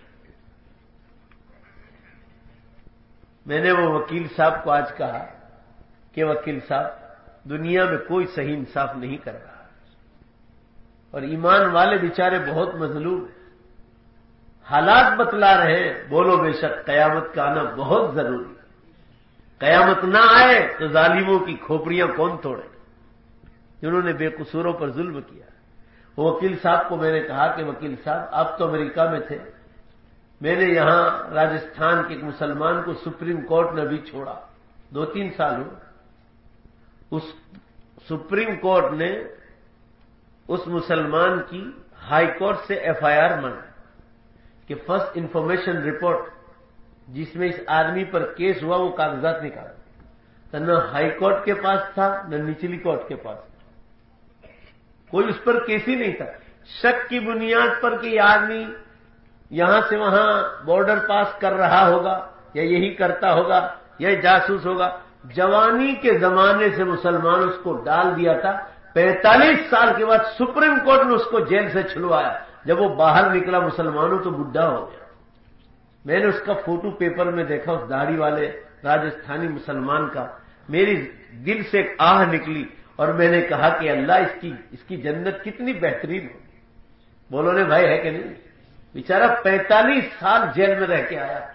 میں نے وہ وکیل صاحب کو آج کہا کہ وکیل صاحب دنیا میں کوئی صحیح انصاف نہیں کر رہا اور ایمان والے بیچارے بہت مظلوم ہیں، حالات بتلا رہے ہیں، بولو بے شک قیامت کا آنا بہت ضروری ہے، قیامت نہ آئے تو ظالموں کی کھوپڑیاں کون توڑے جنہوں نے بے قصوروں پر ظلم کیا۔ وہ وکیل صاحب کو میں نے کہا کہ وکیل صاحب آپ تو امریکہ میں تھے، میں نے یہاں راجستھان کے ایک مسلمان کو سپریم کورٹ نے بھی چھوڑا، دو تین سال ہو، اس سپریم کورٹ نے اس مسلمان کی ہائی کورٹ سے ایف آئی آر مانگی کہ فرسٹ انفارمیشن رپورٹ جس میں اس آدمی پر کیس ہوا وہ کاغذات نکالا، تو نہ ہائی کورٹ کے پاس تھا نہ نچلی کورٹ کے پاس تھا، کوئی اس پر کیس ہی نہیں تھا، شک کی بنیاد پر کہ یہ آدمی یہاں سے وہاں بارڈر پاس کر رہا ہوگا یا یہی کرتا ہوگا یا جاسوس ہوگا۔ جوانی کے زمانے سے مسلمان اس کو ڈال دیا تھا، پینتالیس سال کے بعد سپریم کورٹ نے اس کو جیل سے چھلوایا، جب وہ باہر نکلا مسلمانوں تو بڈھا ہو گیا۔ میں نے اس کا فوٹو پیپر میں دیکھا، اس داڑھی والے راجستھانی مسلمان کا، میری دل سے ایک آہ نکلی اور میں نے کہا کہ اللہ اس کی اس کی جنت کتنی بہترین ہوگی۔ بولو نے بھائی ہے کہ نہیں؟ بیچارہ پینتالیس سال جیل میں رہ کے آیا،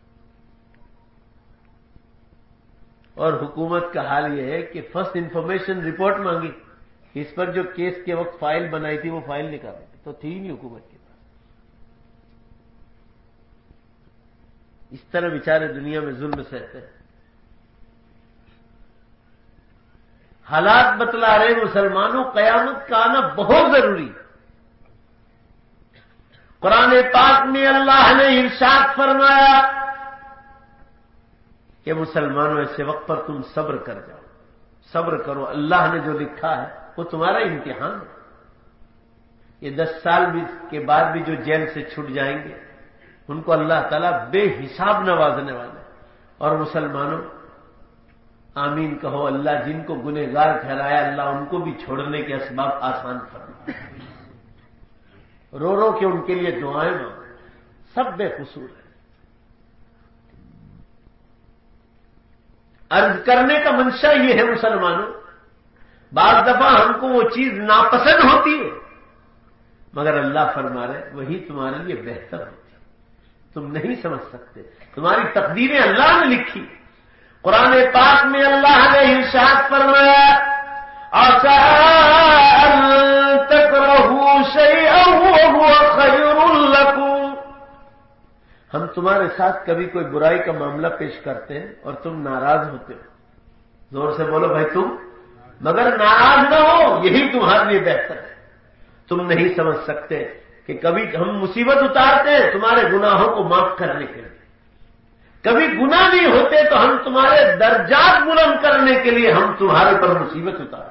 اور حکومت کا حال یہ ہے کہ فرسٹ انفارمیشن رپورٹ مانگی، اس پر جو کیس کے وقت فائل بنائی تھی وہ فائل نکالی تو تھی نہیں حکومت کے پاس، اس طرح بیچارے دنیا میں ظلم سہتے ہیں. حالات بتلا رہے مسلمانوں، قیامت کا آنا بہت ضروری. قرآن پاک میں اللہ نے ارشاد فرمایا کہ مسلمانوں ایسے وقت پر تم صبر کر جاؤ، صبر کرو، اللہ نے جو لکھا ہے وہ تمہارا امتحان ہے. یہ دس سال بھی کے بعد بھی جو جیل سے چھٹ جائیں گے ان کو اللہ تعالیٰ بے حساب نوازنے والا ہے. اور مسلمانوں آمین کہو. اللہ جن کو گنہگار ٹھہرایا اللہ ان کو بھی چھوڑنے کے اسباب آسان فرمائے. رو رو کے ان کے لیے دعائیں مانگو، سب بے قصور ہے. عرض کرنے کا منشا یہ ہے مسلمانوں، بعض دفعہ ہم کو وہ چیز ناپسند ہوتی ہے مگر اللہ فرما رہے وہی تمہارے لیے بہتر ہوتی ہے. تم نہیں سمجھ سکتے، تمہاری تقدیریں اللہ نے لکھی. قرآن پاک میں اللہ نے ارشاد فرمایا عسى أن تكرهوا شيئا وهو خير لكم. ہم تمہارے ساتھ کبھی کوئی برائی کا معاملہ پیش کرتے ہیں اور تم ناراض ہوتے ہو. زور سے بولو بھائی تم، مگر ناراض نہ ہو، یہی تمہارے لیے بہتر ہے. تم نہیں سمجھ سکتے کہ کبھی ہم مصیبت اتارتے ہیں تمہارے گناہوں کو معاف کرنے کے لیے. کبھی گناہ نہیں ہوتے تو ہم تمہارے درجات بلند کرنے کے لیے ہم تمہارے پر مصیبت اتارتے.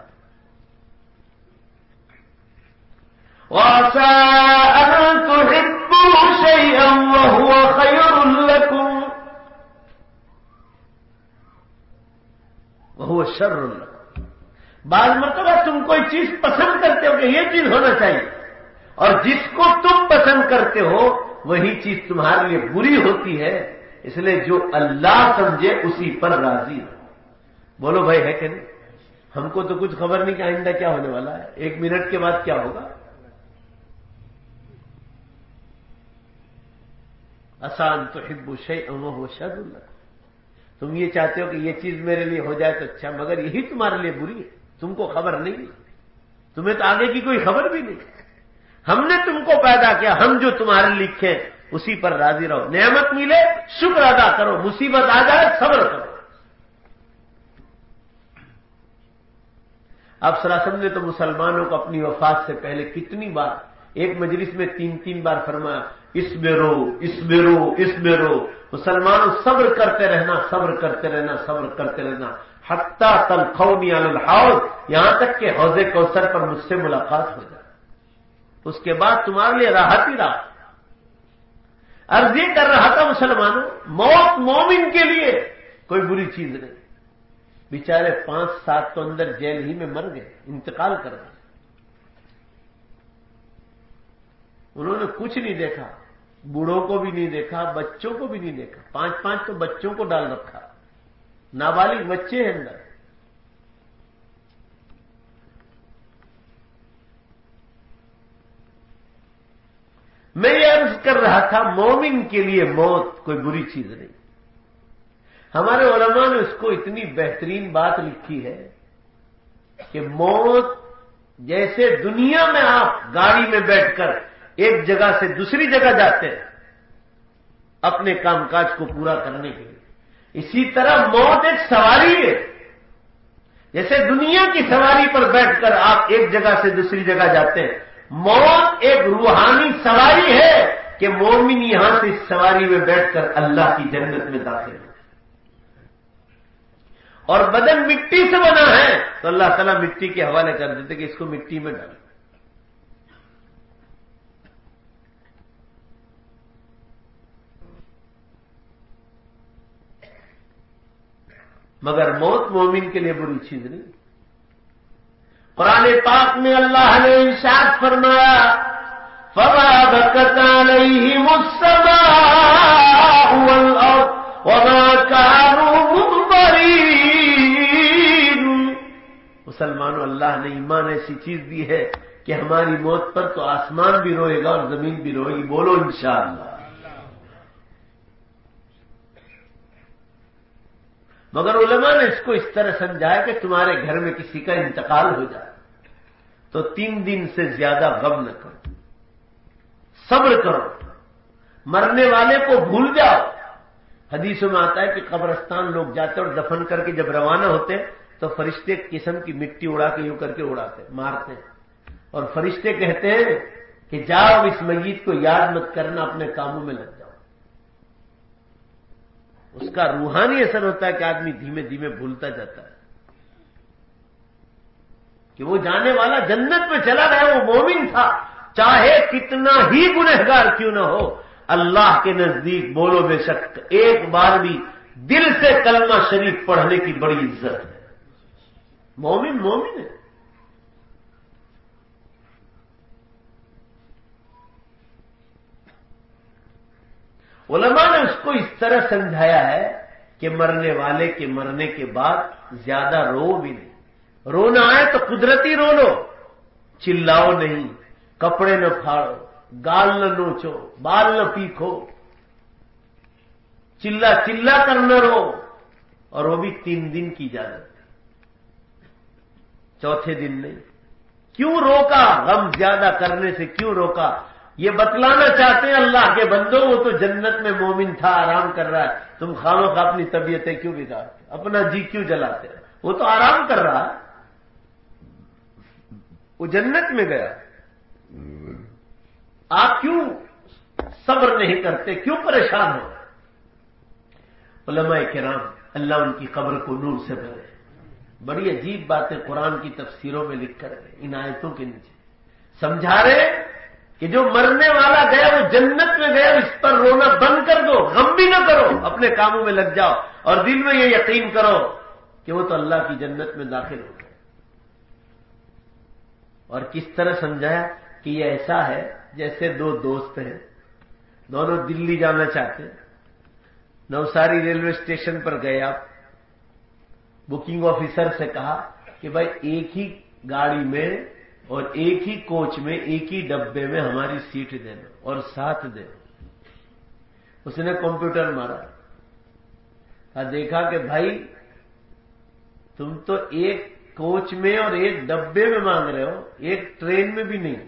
وَعَسَىٰ أَن تُحِبُّوا شَيْئًا وَهُوَ خَيْرٌ لَكُمْ وَهُوَ شَرٌّ لَكُمْ. بعض مرتبہ تم کوئی چیز پسند کرتے ہو کہ یہ چیز ہونا چاہیے، اور جس کو تم پسند کرتے ہو وہی چیز تمہارے لیے بری ہوتی ہے. اس لیے جو اللہ سمجھے اسی پر راضی ہو. بولو بھائی ہے کہ نہیں؟ ہم کو تو کچھ خبر نہیں کہ آئندہ کیا ہونے والا ہے، ایک منٹ کے بعد کیا ہوگا. آسان تحبوا شیئا وهو شر لکم. تم یہ چاہتے ہو کہ یہ چیز میرے لیے ہو جائے تو اچھا، مگر یہی تمہارے لیے بری ہے. تم کو خبر نہیں ہے، تمہیں تو آگے کی کوئی خبر بھی نہیں. ہم نے تم کو پیدا کیا، ہم جو تمہارے لکھے اسی پر راضی رہو. نعمت ملے شکر ادا کرو، مصیبت آ جائے صبر کرو. اب صلی اللہ علیہ وسلم نے تو مسلمانوں کو اپنی وفات سے پہلے کتنی بار ایک مجلس میں تین تین بار فرمایا اسبرو اسبرو اسبرو. مسلمانوں صبر کرتے رہنا، صبر کرتے رہنا، صبر کرتے رہنا حتی تلقونی علی الحوض، یہاں تک کہ حوض کوثر پر مجھ سے ملاقات ہو جائے. اس کے بعد تمہارے لیے راحت ہی راحت. عرض یہ کر رہا تھا مسلمانوں، موت مومن کے لیے کوئی بری چیز نہیں. بیچارے پانچ سات تو اندر جیل ہی میں مر گئے، انتقال کر گئے. انہوں نے کچھ نہیں دیکھا، بوڑھوں کو بھی نہیں دیکھا، بچوں کو بھی نہیں دیکھا. پانچ پانچ تو بچوں کو ڈال رکھا، نابالغ بچے ہیں اندر. میں یہ عرض کر رہا تھا مومن کے لیے موت کوئی بری چیز نہیں. ہمارے علماء نے اس کو اتنی بہترین بات لکھی ہے کہ موت جیسے دنیا میں آپ گاڑی میں بیٹھ کر ایک جگہ سے دوسری جگہ جاتے ہیں اپنے کام کاج کو پورا کرنے کے لیے، اسی طرح موت ایک سواری ہے. جیسے دنیا کی سواری پر بیٹھ کر آپ ایک جگہ سے دوسری جگہ جاتے ہیں، موت ایک روحانی سواری ہے کہ مومن یہاں سے اس سواری میں بیٹھ کر اللہ کی جنت میں داخل ہے. اور بدن مٹی سے بنا ہے تو اللہ تعالیٰ مٹی کے حوالے کر دیتے کہ اس کو مٹی میں ڈالو. مگر موت مومن کے لیے بری چیز نہیں. قرآن پاک میں اللہ نے ارشاد فرمایا فَمَا بَكَتْ عَلَيْهِمُ السَّمَاءُ وَالْأَرْضُ وَمَا كَانُوا مُنظَرِينَ. مسلمانوں، اللہ نے ایمان ایسی چیز دی ہے کہ ہماری موت پر تو آسمان بھی روئے گا اور زمین بھی روئے گی. بولو انشاءاللہ. مگر علماء نے اس کو اس طرح سمجھایا کہ تمہارے گھر میں کسی کا انتقال ہو جائے تو تین دن سے زیادہ غم نہ کرو، صبر کرو، مرنے والے کو بھول جاؤ. حدیثوں میں آتا ہے کہ قبرستان لوگ جاتے اور دفن کر کے جب روانہ ہوتے تو فرشتے قسم کی مٹی اڑا کے یوں کر کے اڑاتے مارتے ہیں، اور فرشتے کہتے ہیں کہ جاؤ اس میت کو یاد مت کرنا، اپنے کاموں میں لگ جاؤ۔ اس کا روحانی اثر ہوتا ہے کہ آدمی دھیمے دھیمے بھولتا جاتا ہے کہ وہ جانے والا جنت میں چلا گیا، وہ مومن تھا، چاہے کتنا ہی گنہگار کیوں نہ ہو، اللہ کے نزدیک بولو بے شک ایک بار بھی دل سے کلمہ شریف پڑھنے کی بڑی عزت ہے۔ مومن مومن ہے۔ علماء نے اس کو اس طرح سمجھایا ہے کہ مرنے والے کے مرنے کے بعد زیادہ رو بھی نہیں، رونا آئے تو قدرتی رو لو، چلاؤ نہیں، کپڑے نہ پھاڑو، گال نہ نوچو، بال نہ پیکھو، چلا چلا کر نہ رو، اور وہ بھی تین دن کی اجازت ہے، چوتھے دن نہیں۔ کیوں روکا؟ غم زیادہ کرنے سے کیوں روکا؟ یہ بتلانا چاہتے ہیں اللہ کے بندوں، وہ تو جنت میں مومن تھا، آرام کر رہا ہے، تم خامخواہ اپنی طبیعتیں کیوں بگاڑتے، اپنا جی کیوں جلاتے؟ وہ تو آرام کر رہا ہے، وہ جنت میں گیا، آپ کیوں صبر نہیں کرتے، کیوں پریشان ہو؟ علماء کرام اللہ ان کی قبر کو نور سے بھرے، بڑی عجیب باتیں قرآن کی تفسیروں میں لکھ کر ان آیتوں کے نیچے سمجھا رہے کہ جو مرنے والا گیا وہ جنت میں گیا، اس پر رونا بند کر دو، غم بھی نہ کرو، اپنے کاموں میں لگ جاؤ، اور دل میں یہ یقین کرو کہ وہ تو اللہ کی جنت میں داخل ہو گئے۔ اور کس طرح سمجھایا کہ یہ ایسا ہے جیسے دو دوست ہیں، دونوں دلی جانا چاہتے ہیں، نوساری ریلوے اسٹیشن پر گئے، آپ بکنگ آفیسر سے کہا کہ بھائی ایک ہی گاڑی میں اور ایک ہی کوچ میں ایک ہی ڈبے میں ہماری سیٹ دینا اور ساتھ دینا۔ اس نے کمپیوٹر مارا، دیکھا کہ بھائی تم تو ایک کوچ میں اور ایک ڈبے میں مانگ رہے ہو، ایک ٹرین میں بھی نہیں،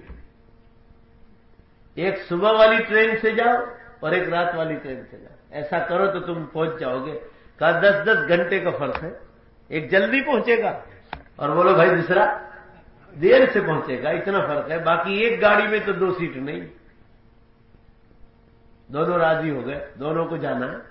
ایک صبح والی ٹرین سے جاؤ اور ایک رات والی ٹرین سے جاؤ، ایسا کرو تو تم پہنچ جاؤ گے۔ کہا دس دس گھنٹے کا فرق ہے، ایک جلدی پہنچے گا اور بولو بھائی دوسرا دیر سے پہنچے گا، اتنا فرق ہے، باقی ایک گاڑی میں تو دو سیٹ نہیں۔ دونوں راضی ہو گئے، دونوں کو جانا ہے،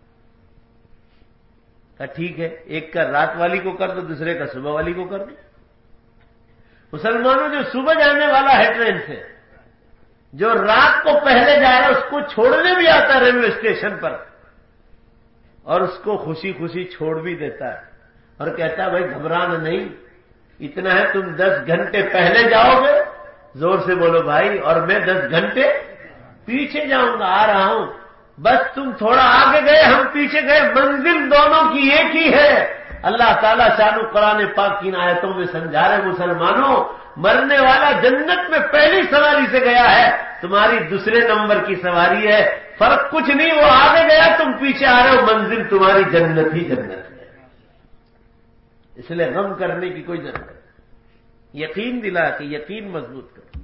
کہا ٹھیک ہے، ایک کا رات والی کو کر دو، دوسرے کا صبح والی کو کر دو۔ مسلمانوں جو صبح جانے والا ہے ٹرین سے، جو رات کو پہلے جا رہا ہے اس کو چھوڑنے بھی آتا ہے ریلوے اسٹیشن پر، اور اس کو خوشی خوشی چھوڑ بھی دیتا ہے اور کہتا ہے بھائی گھبرانا نہیں، اتنا ہے تم دس گھنٹے پہلے جاؤ گے، زور سے بولو بھائی، اور میں دس گھنٹے پیچھے جاؤں گا، آ رہا ہوں، بس تم تھوڑا آگے گئے ہم پیچھے گئے، منزل دونوں کی ایک ہی ہے۔ اللہ تعالیٰ شان قرآن پاک کی ان آیتوں میں سمجھا رہے مسلمانوں، مرنے والا جنت میں پہلی سواری سے گیا ہے، تمہاری دوسرے نمبر کی سواری ہے، فرق کچھ نہیں، وہ آگے گیا تم پیچھے آ رہے ہو، منزل تمہاری جنت ہی جنت ہے۔ اس لیے غم کرنے کی کوئی ضرورت نہیں، یقین دلا کہ یقین مضبوط کرو۔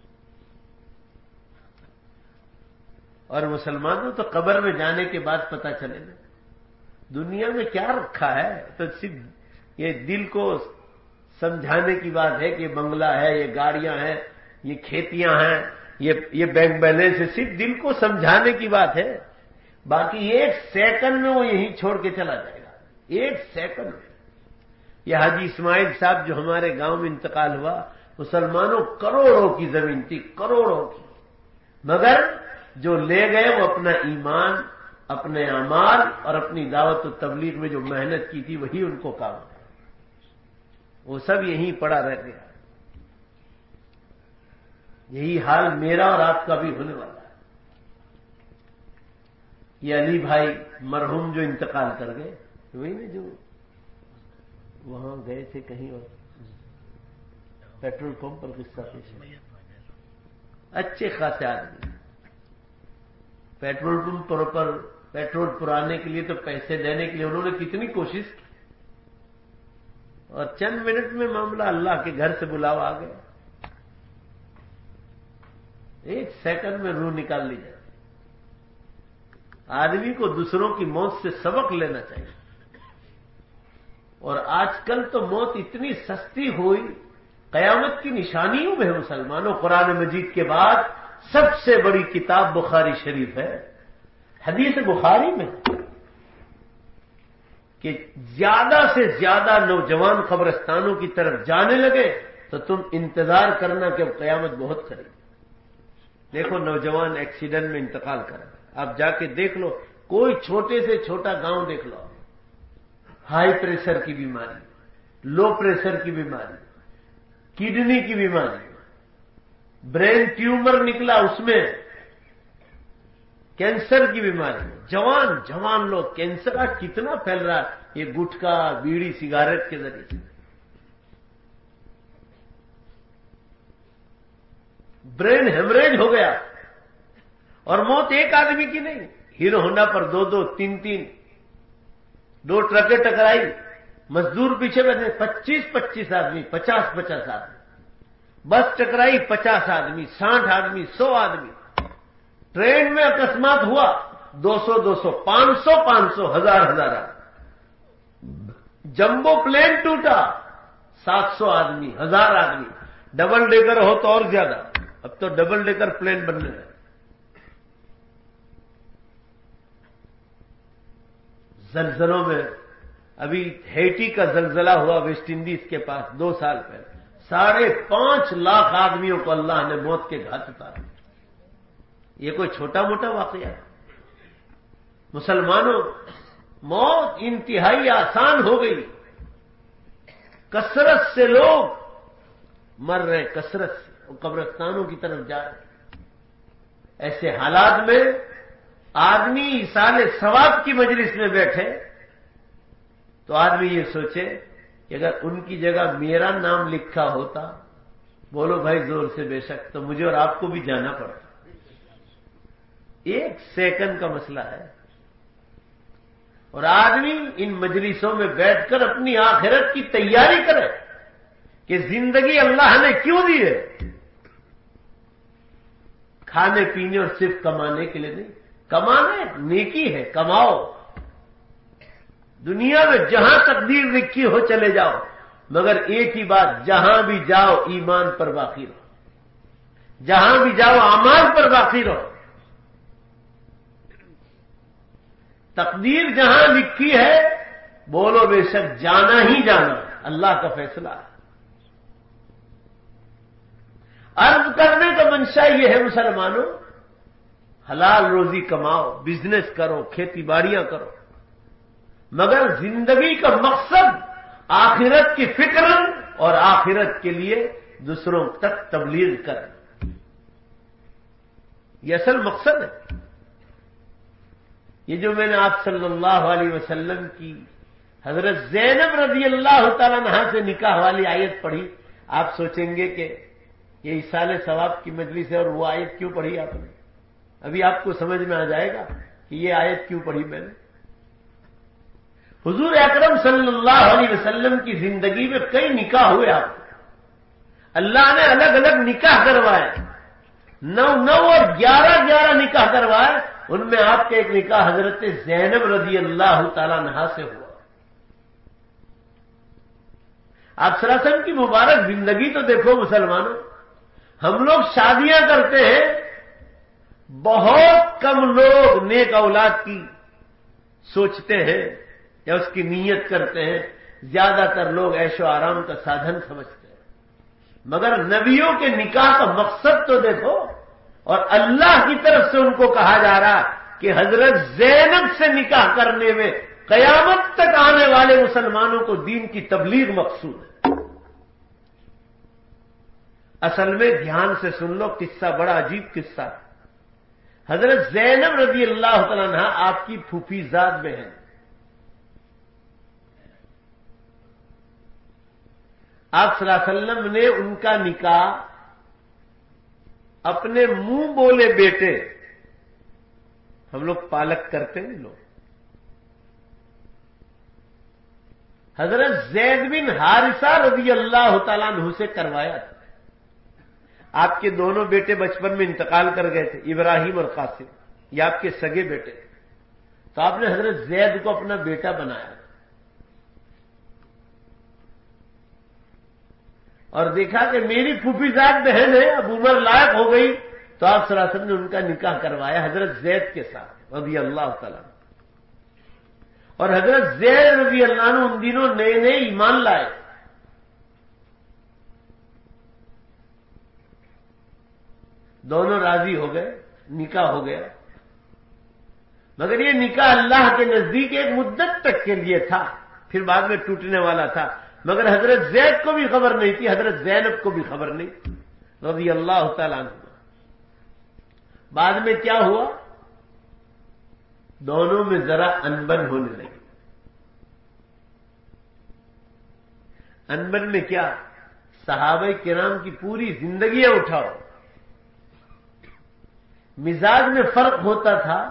اور مسلمانوں تو قبر میں جانے کے بعد پتہ چلے گا دنیا میں کیا رکھا ہے، تو صرف یہ دل کو سمجھانے کی بات ہے کہ بنگلہ ہے، یہ گاڑیاں ہیں، یہ کھیتیاں ہیں، یہ یہ بینک بیلنس ہے، صرف دل کو سمجھانے کی بات ہے، باقی ایک سیکنڈ میں وہ یہیں چھوڑ کے چلا جائے گا، ایک سیکنڈ میں۔ یہ حاجی اسماعیل صاحب جو ہمارے گاؤں میں انتقال ہوا، مسلمانوں کروڑوں کی زمین تھی، کروڑوں کی، مگر جو لے گئے وہ اپنا ایمان، اپنے اعمال اور اپنی دعوت و تبلیغ میں جو محنت کی تھی وہی ان کو کام ہے، وہ سب یہیں پڑا رہ گیا۔ یہی حال میرا اور آپ کا بھی ہونے والا ہے۔ یہ علی بھائی مرحوم جو انتقال کر گئے، وہی نا جو وہاں گئے تھے کہیں اور پیٹرول پمپ پر قصہ پیش ہے، اچھے خاصے آدمی، پیٹرول پمپ پر پیٹرول پرانے کے لیے تو پیسے دینے کے لیے انہوں نے کتنی کوشش کی، اور چند منٹ میں معاملہ اللہ کے گھر سے بلاوا آ گیا، ایک سیکنڈ میں روح نکال لی جائے۔ آدمی کو دوسروں کی موت سے سبق لینا چاہیے. اور آج کل تو موت اتنی سستی ہوئی، قیامت کی نشانیوں میں ہے مسلمانوں. قرآن مجید کے بعد سب سے بڑی کتاب بخاری شریف ہے. حدیث بخاری میں کہ زیادہ سے زیادہ نوجوان قبرستانوں کی طرف جانے لگے تو تم انتظار کرنا کہ اب قیامت بہت قریب. دیکھو نوجوان ایکسیڈنٹ میں انتقال کر رہا ہے، آپ جا کے دیکھ لو، کوئی چھوٹے سے چھوٹا گاؤں دیکھ لو، ہائی پریشر کی بیماری، لو پریشر کی بیماری، کڈنی کی بیماری، برین ٹیومر نکلا اس میں، کینسر کی بیماری. جوان جوان لوگ کینسر آج کتنا پھیل رہا ہے، یہ گٹکا بیڑی سگریٹ کے ذریعے سے. برین ہیمریج ہو گیا. اور موت ایک آدمی کی نہیں، ہیرو ہونڈا پر دو دو تین تین دو ٹرکیں ٹکرائی، مزدور پیچھے بیٹھے پچیس پچیس آدمی، پچاس پچاس آدمی. بس ٹکرائی پچاس آدمی، ساٹھ آدمی، سو آدمی. ٹرین میں اکسمات ہوا دو سو دو سو پانچ سو پانچ سو ہزار ہزار آدمی. جمبو پلین ٹوٹا سات سو آدمی، ہزار آدمی. ڈبل ڈیکر ہو تو اور زیادہ، اب تو ڈبل ڈیکر پلین بننے لگے. زلزلوں میں ابھی ہیٹی کا زلزلہ ہوا ویسٹ انڈیز کے پاس دو سال پہلے، ساڑھے پانچ لاکھ آدمیوں کو اللہ نے موت کے گھاٹ اتارا. یہ کوئی چھوٹا موٹا واقعہ ہے مسلمانوں. موت انتہائی آسان ہو گئی. کثرت سے لوگ مر رہے، کثرت سے وہ قبرستانوں کی طرف جا رہے. ایسے حالات میں آدمی ایصال ثواب کی مجلس میں بیٹھے تو آدمی یہ سوچے کہ اگر ان کی جگہ میرا نام لکھا ہوتا، بولو بھائی زور سے بے شک، تو مجھے اور آپ کو بھی جانا پڑتا. ایک سیکنڈ کا مسئلہ ہے. اور آدمی ان مجلسوں میں بیٹھ کر اپنی آخرت کی تیاری کرے کہ زندگی اللہ نے کیوں دی ہے، کھانے پینے اور صرف کمانے کے لیے نہیں. کمانے نیکی ہے، کماؤ. دنیا میں جہاں تقدیر لکھی ہو چلے جاؤ، مگر ایک ہی بات، جہاں بھی جاؤ ایمان پر باقی رہو، جہاں بھی جاؤ اعمال پر باقی رہو. تقدیر جہاں لکھی ہے بولو بے شک جانا ہی جانا، اللہ کا فیصلہ ہے. عرض کرنے کا منشا یہ ہے مسلمانوں، حلال روزی کماؤ، بزنس کرو، کھیتی باڑیاں کرو، مگر زندگی کا مقصد آخرت کی فکر اور آخرت کے لیے دوسروں تک تبلیغ کرنا. یہ اصل مقصد ہے. یہ جو میں نے آپ صلی اللہ علیہ وسلم کی حضرت زینب رضی اللہ تعالیٰ عنہا سے نکاح والی آیت پڑھی، آپ سوچیں گے کہ یہ ایصال ثواب کی مجلس ہے اور وہ آیت کیوں پڑھی آپ نے. ابھی آپ کو سمجھ میں آ جائے گا کہ یہ آیت کیوں پڑھی میں نے. حضور اکرم صلی اللہ علیہ وسلم کی زندگی میں کئی نکاح ہوئے. آپ کو اللہ نے الگ الگ نکاح کروائے، نو نو اور گیارہ گیارہ نکاح کروائے. ان میں آپ کے ایک نکاح حضرت زینب رضی اللہ تعالی عنہا سے ہوا. آپ صلی اللہ علیہ وسلم کی مبارک زندگی تو دیکھو مسلمانوں. ہم لوگ شادیاں کرتے ہیں، بہت کم لوگ نیک اولاد کی سوچتے ہیں یا اس کی نیت کرتے ہیں. زیادہ تر لوگ عیش و آرام کا سادھن سمجھتے ہیں. مگر نبیوں کے نکاح کا مقصد تو دیکھو، اور اللہ کی طرف سے ان کو کہا جا رہا کہ حضرت زینب سے نکاح کرنے میں قیامت تک آنے والے مسلمانوں کو دین کی تبلیغ مقصود ہے. اصل میں دھیان سے سن لو، قصہ بڑا عجیب قصہ. حضرت زینب رضی اللہ تعالیٰ عنہا آپ کی پھوپھی زاد میں ہیں. آپ صلی اللہ علیہ وسلم نے ان کا نکاح اپنے منہ بولے بیٹے، ہم لوگ پالک کرتے ہیں لوگ، حضرت زید بن حارثہ رضی اللہ تعالیٰ عنہ سے کروایا تھا. آپ کے دونوں بیٹے بچپن میں انتقال کر گئے تھے، ابراہیم اور قاسم. یہ آپ کے سگے بیٹے. تو آپ نے حضرت زید کو اپنا بیٹا بنایا اور دیکھا کہ میری پھوپھیزاد بہن ہے، اب عمر لائق ہو گئی، تو آپ صلی اللہ علیہ وسلم نے ان کا نکاح کروایا حضرت زید کے ساتھ رضی اللہ تعالیٰ. اور حضرت زید رضی اللہ عنہ ان دنوں نئے نئے ایمان لائے. دونوں راضی ہو گئے، نکاح ہو گیا. مگر یہ نکاح اللہ کے نزدیک ایک مدت تک کے لیے تھا، پھر بعد میں ٹوٹنے والا تھا. مگر حضرت زید کو بھی خبر نہیں تھی، حضرت زینب کو بھی خبر نہیں تھی رضی اللہ تعالیٰ عنہ. بعد میں کیا ہوا؟ دونوں میں ذرا انبن ہونے لگی. انبن میں کیا؟ صحابہ کرام کی پوری زندگیاں اٹھاؤ، مزاج میں فرق ہوتا تھا،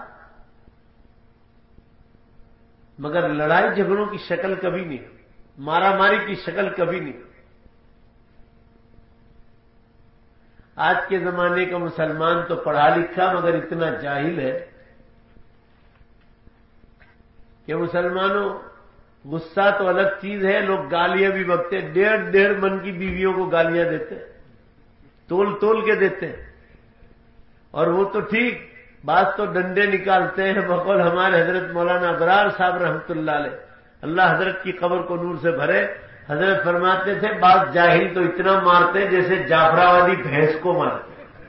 مگر لڑائی جھگڑوں کی شکل کبھی نہیں، مارا ماری کی شکل کبھی نہیں. آج کے زمانے کا مسلمان تو پڑھا لکھا مگر اتنا جاہل ہے کہ مسلمانوں غصہ تو الگ چیز ہے، لوگ گالیاں بھی بکتے، ڈیڑھ ڈیڑھ من کی بیویوں کو گالیاں دیتے، تول تول کے دیتے. اور وہ تو ٹھیک، بعض تو ڈنڈے نکالتے ہیں، بقول ہمارے حضرت مولانا ابرار صاحب رحمۃ اللہ علیہ، اللہ حضرت کی قبر کو نور سے بھرے، حضرت فرماتے تھے بعض جاہل تو اتنا مارتے جیسے جعفرآبادی بھینس کو مارتے.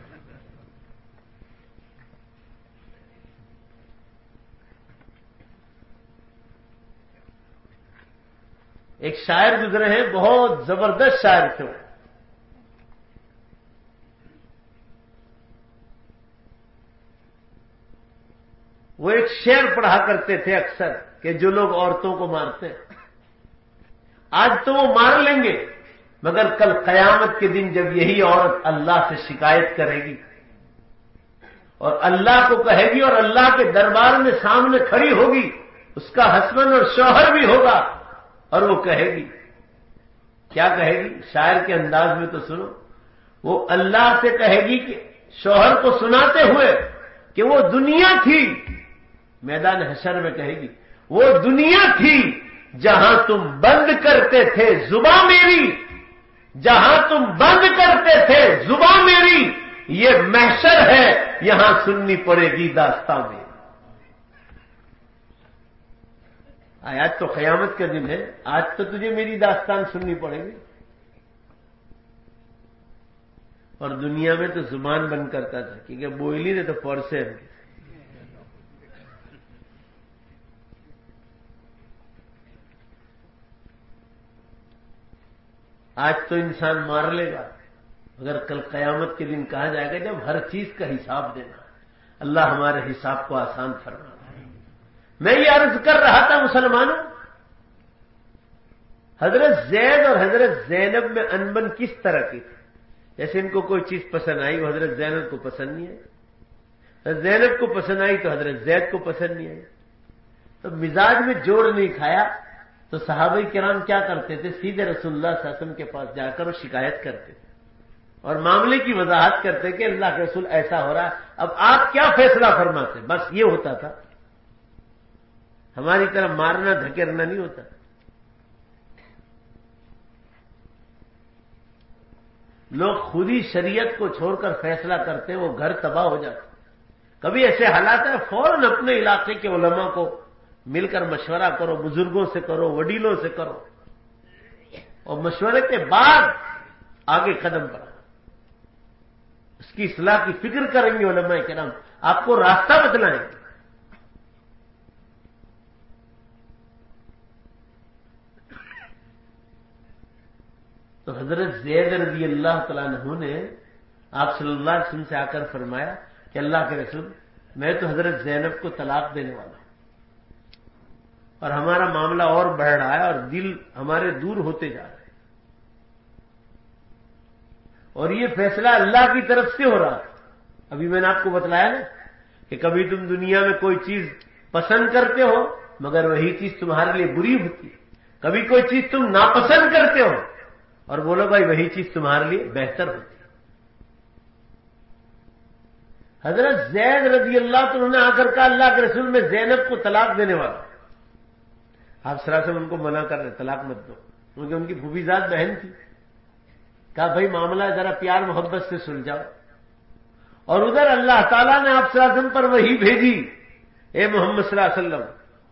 ایک شاعر گزرے ہیں، بہت زبردست شاعر تھے. وہ ایک شعر پڑھا کرتے تھے اکثر کہ جو لوگ عورتوں کو مارتے ہیں آج تو وہ مار لیں گے، مگر کل قیامت کے دن جب یہی عورت اللہ سے شکایت کرے گی اور اللہ کو کہے گی اور اللہ کے دربار میں سامنے کھڑی ہوگی، اس کا ہسبینڈ اور شوہر بھی ہوگا، اور وہ کہے گی، کیا کہے گی؟ شاعر کے انداز میں تو سنو. وہ اللہ سے کہے گی کہ شوہر کو سناتے ہوئے کہ وہ دنیا تھی، میدان حشر میں کہے گی وہ دنیا تھی جہاں تم بند کرتے تھے زباں میری، جہاں تم بند کرتے تھے زباں میری، یہ محشر ہے یہاں سننی پڑے گی داستان میں. آج تو قیامت کا دن ہے، آج تو تجھے میری داستان سننی پڑے گی. اور دنیا میں تو زبان بند کرتا تھا کیونکہ بولی نے تو پرسے. آج تو انسان مار لے گا، اگر کل قیامت کے دن کہا جائے گا جب ہر چیز کا حساب دینا، اللہ ہمارے حساب کو آسان فرما. میں یہ عرض کر رہا تھا مسلمانوں، حضرت زید اور حضرت زینب میں انبن کس طرح کی تھی؟ جیسے ان کو کوئی چیز پسند آئی وہ حضرت زینب کو پسند نہیں آئی، حضرت زینب کو پسند آئی تو حضرت زید کو پسند نہیں آئی. تو مزاج میں جوڑ نہیں کھایا تو صحابہ کرام کیا کرتے تھے؟ سیدھے رسول اللہ صلی اللہ علیہ وسلم کے پاس جا کر وہ شکایت کرتے تھے اور معاملے کی وضاحت کرتے کہ اللہ کے رسول ایسا ہو رہا ہے، اب آپ کیا فیصلہ فرماتے؟ بس یہ ہوتا تھا. ہماری طرح مارنا دھکیلنا نہیں ہوتا. لوگ خود ہی شریعت کو چھوڑ کر فیصلہ کرتے وہ گھر تباہ ہو جاتا. کبھی ایسے حالات ہیں فوراً اپنے علاقے کے علماء کو مل کر مشورہ کرو، بزرگوں سے کرو، وڈیلوں سے کرو، اور مشورے کے بعد آگے قدم بڑھاؤ. اس کی اصلاح کی فکر کریں گے علماء کرام، آپ کو راستہ بتلائیں گے. تو حضرت زید رضی اللہ تعالیٰ عنہ نے آپ صلی اللہ علیہ وسلم سے آ کر فرمایا کہ اللہ کے رسول میں تو حضرت زینب کو طلاق دینے والا ہوں، اور ہمارا معاملہ اور بڑھ رہا ہے اور دل ہمارے دور ہوتے جا رہے ہیں، اور یہ فیصلہ اللہ کی طرف سے ہو رہا ہے. ابھی میں نے آپ کو بتلایا نا کہ کبھی تم دنیا میں کوئی چیز پسند کرتے ہو مگر وہی چیز تمہارے لیے بری ہوتی ہے، کبھی کوئی چیز تم ناپسند کرتے ہو اور بولو بھائی وہی چیز تمہارے لیے بہتر ہوتی ہے. حضرت زید رضی اللہ تو انہوں نے آ کر کہا اللہ کے رسول میں زینب کو طلاق دینے والا. آپ سراسر ان کو منع کر رہے طلاق مت دو، کیونکہ ان کی پھوپھیزاد بہن تھی. کہا بھائی معاملہ ذرا پیار محبت سے سلجھاؤ. اور ادھر اللہ تعالیٰ نے آپ صلی اللہ علیہ وسلم پر وحی بھیجی، اے محمد صلی اللہ علیہ وسلم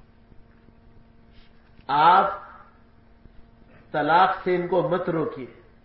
آپ طلاق سے ان کو مت روکیے،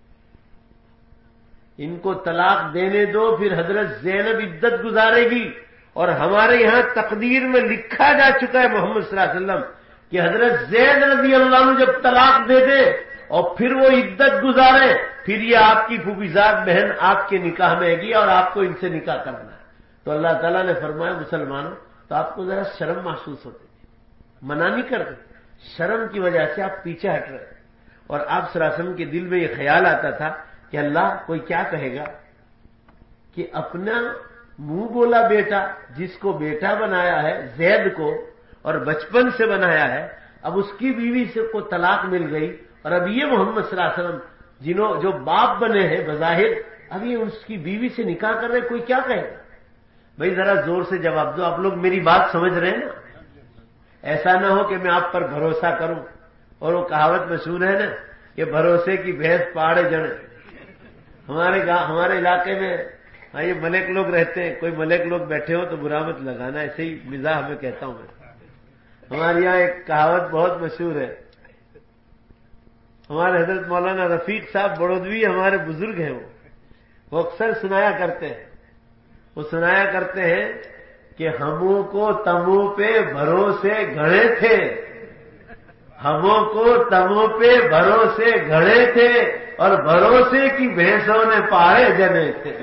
ان کو طلاق دینے دو، پھر حضرت زینب عدت گزارے گی. اور ہمارے یہاں تقدیر میں لکھا جا چکا ہے محمد صلی اللہ علیہ وسلم کہ حضرت زید رضی اللہ عنہ جب طلاق دے دے اور پھر وہ عدت گزارے، پھر یہ آپ کی پھوپھیزاد بہن آپ کے نکاح میں گی اور آپ کو ان سے نکاح کرنا ہے. تو اللہ تعالیٰ نے فرمایا مسلمانوں تو آپ کو ذرا شرم محسوس ہوتی تھی، منع نہیں کرتے، شرم کی وجہ سے آپ پیچھے ہٹ رہے. اور آپ صلی اللہ علیہ وسلم کے دل میں یہ خیال آتا تھا کہ اللہ کوئی کیا کہے گا کہ اپنا منہ بولا بیٹا جس کو بیٹا بنایا ہے زید کو اور بچپن سے بنایا ہے، اب اس کی بیوی سے کو طلاق مل گئی، اور اب یہ محمد صلی اللہ علیہ وسلم جنہوں جو باپ بنے ہیں بظاہر اب یہ اس کی بیوی سے نکاح کر رہے، کوئی کیا کہے گا؟ بھائی ذرا زور سے جواب دو. آپ لوگ میری بات سمجھ رہے ہیں نا؟ ایسا نہ ہو کہ میں آپ پر بھروسہ کروں اور وہ کہاوت مشہور ہے نا کہ بھروسے کی بھینس پہاڑے جڑے. ہمارے گاؤں ہمارے علاقے میں ہاں یہ ملک لوگ رہتے ہیں، کوئی ملک لوگ بیٹھے ہو تو برا مت لگانا، ایسے ہی مزاح میں کہتا ہوں میں. ہمارے یہاں ایک کہاوت بہت مشہور ہے، ہمارے حضرت مولانا رفیق صاحب بڑودوی ہمارے بزرگ ہیں، وہ وہ اکثر سنایا کرتے ہیں وہ سنایا کرتے ہیں کہ ہموں کو تموں پہ بھروسے گھڑے تھے، ہموں کو تموں پہ بھروسے گھڑے تھے اور بھروسے کی بھینسوں نے پہاڑے جنے تھے.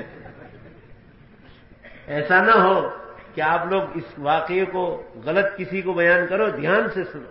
ایسا نہ ہو کہ آپ لوگ اس واقعے کو غلط کسی کو بیان کرو، دھیان سے سنو.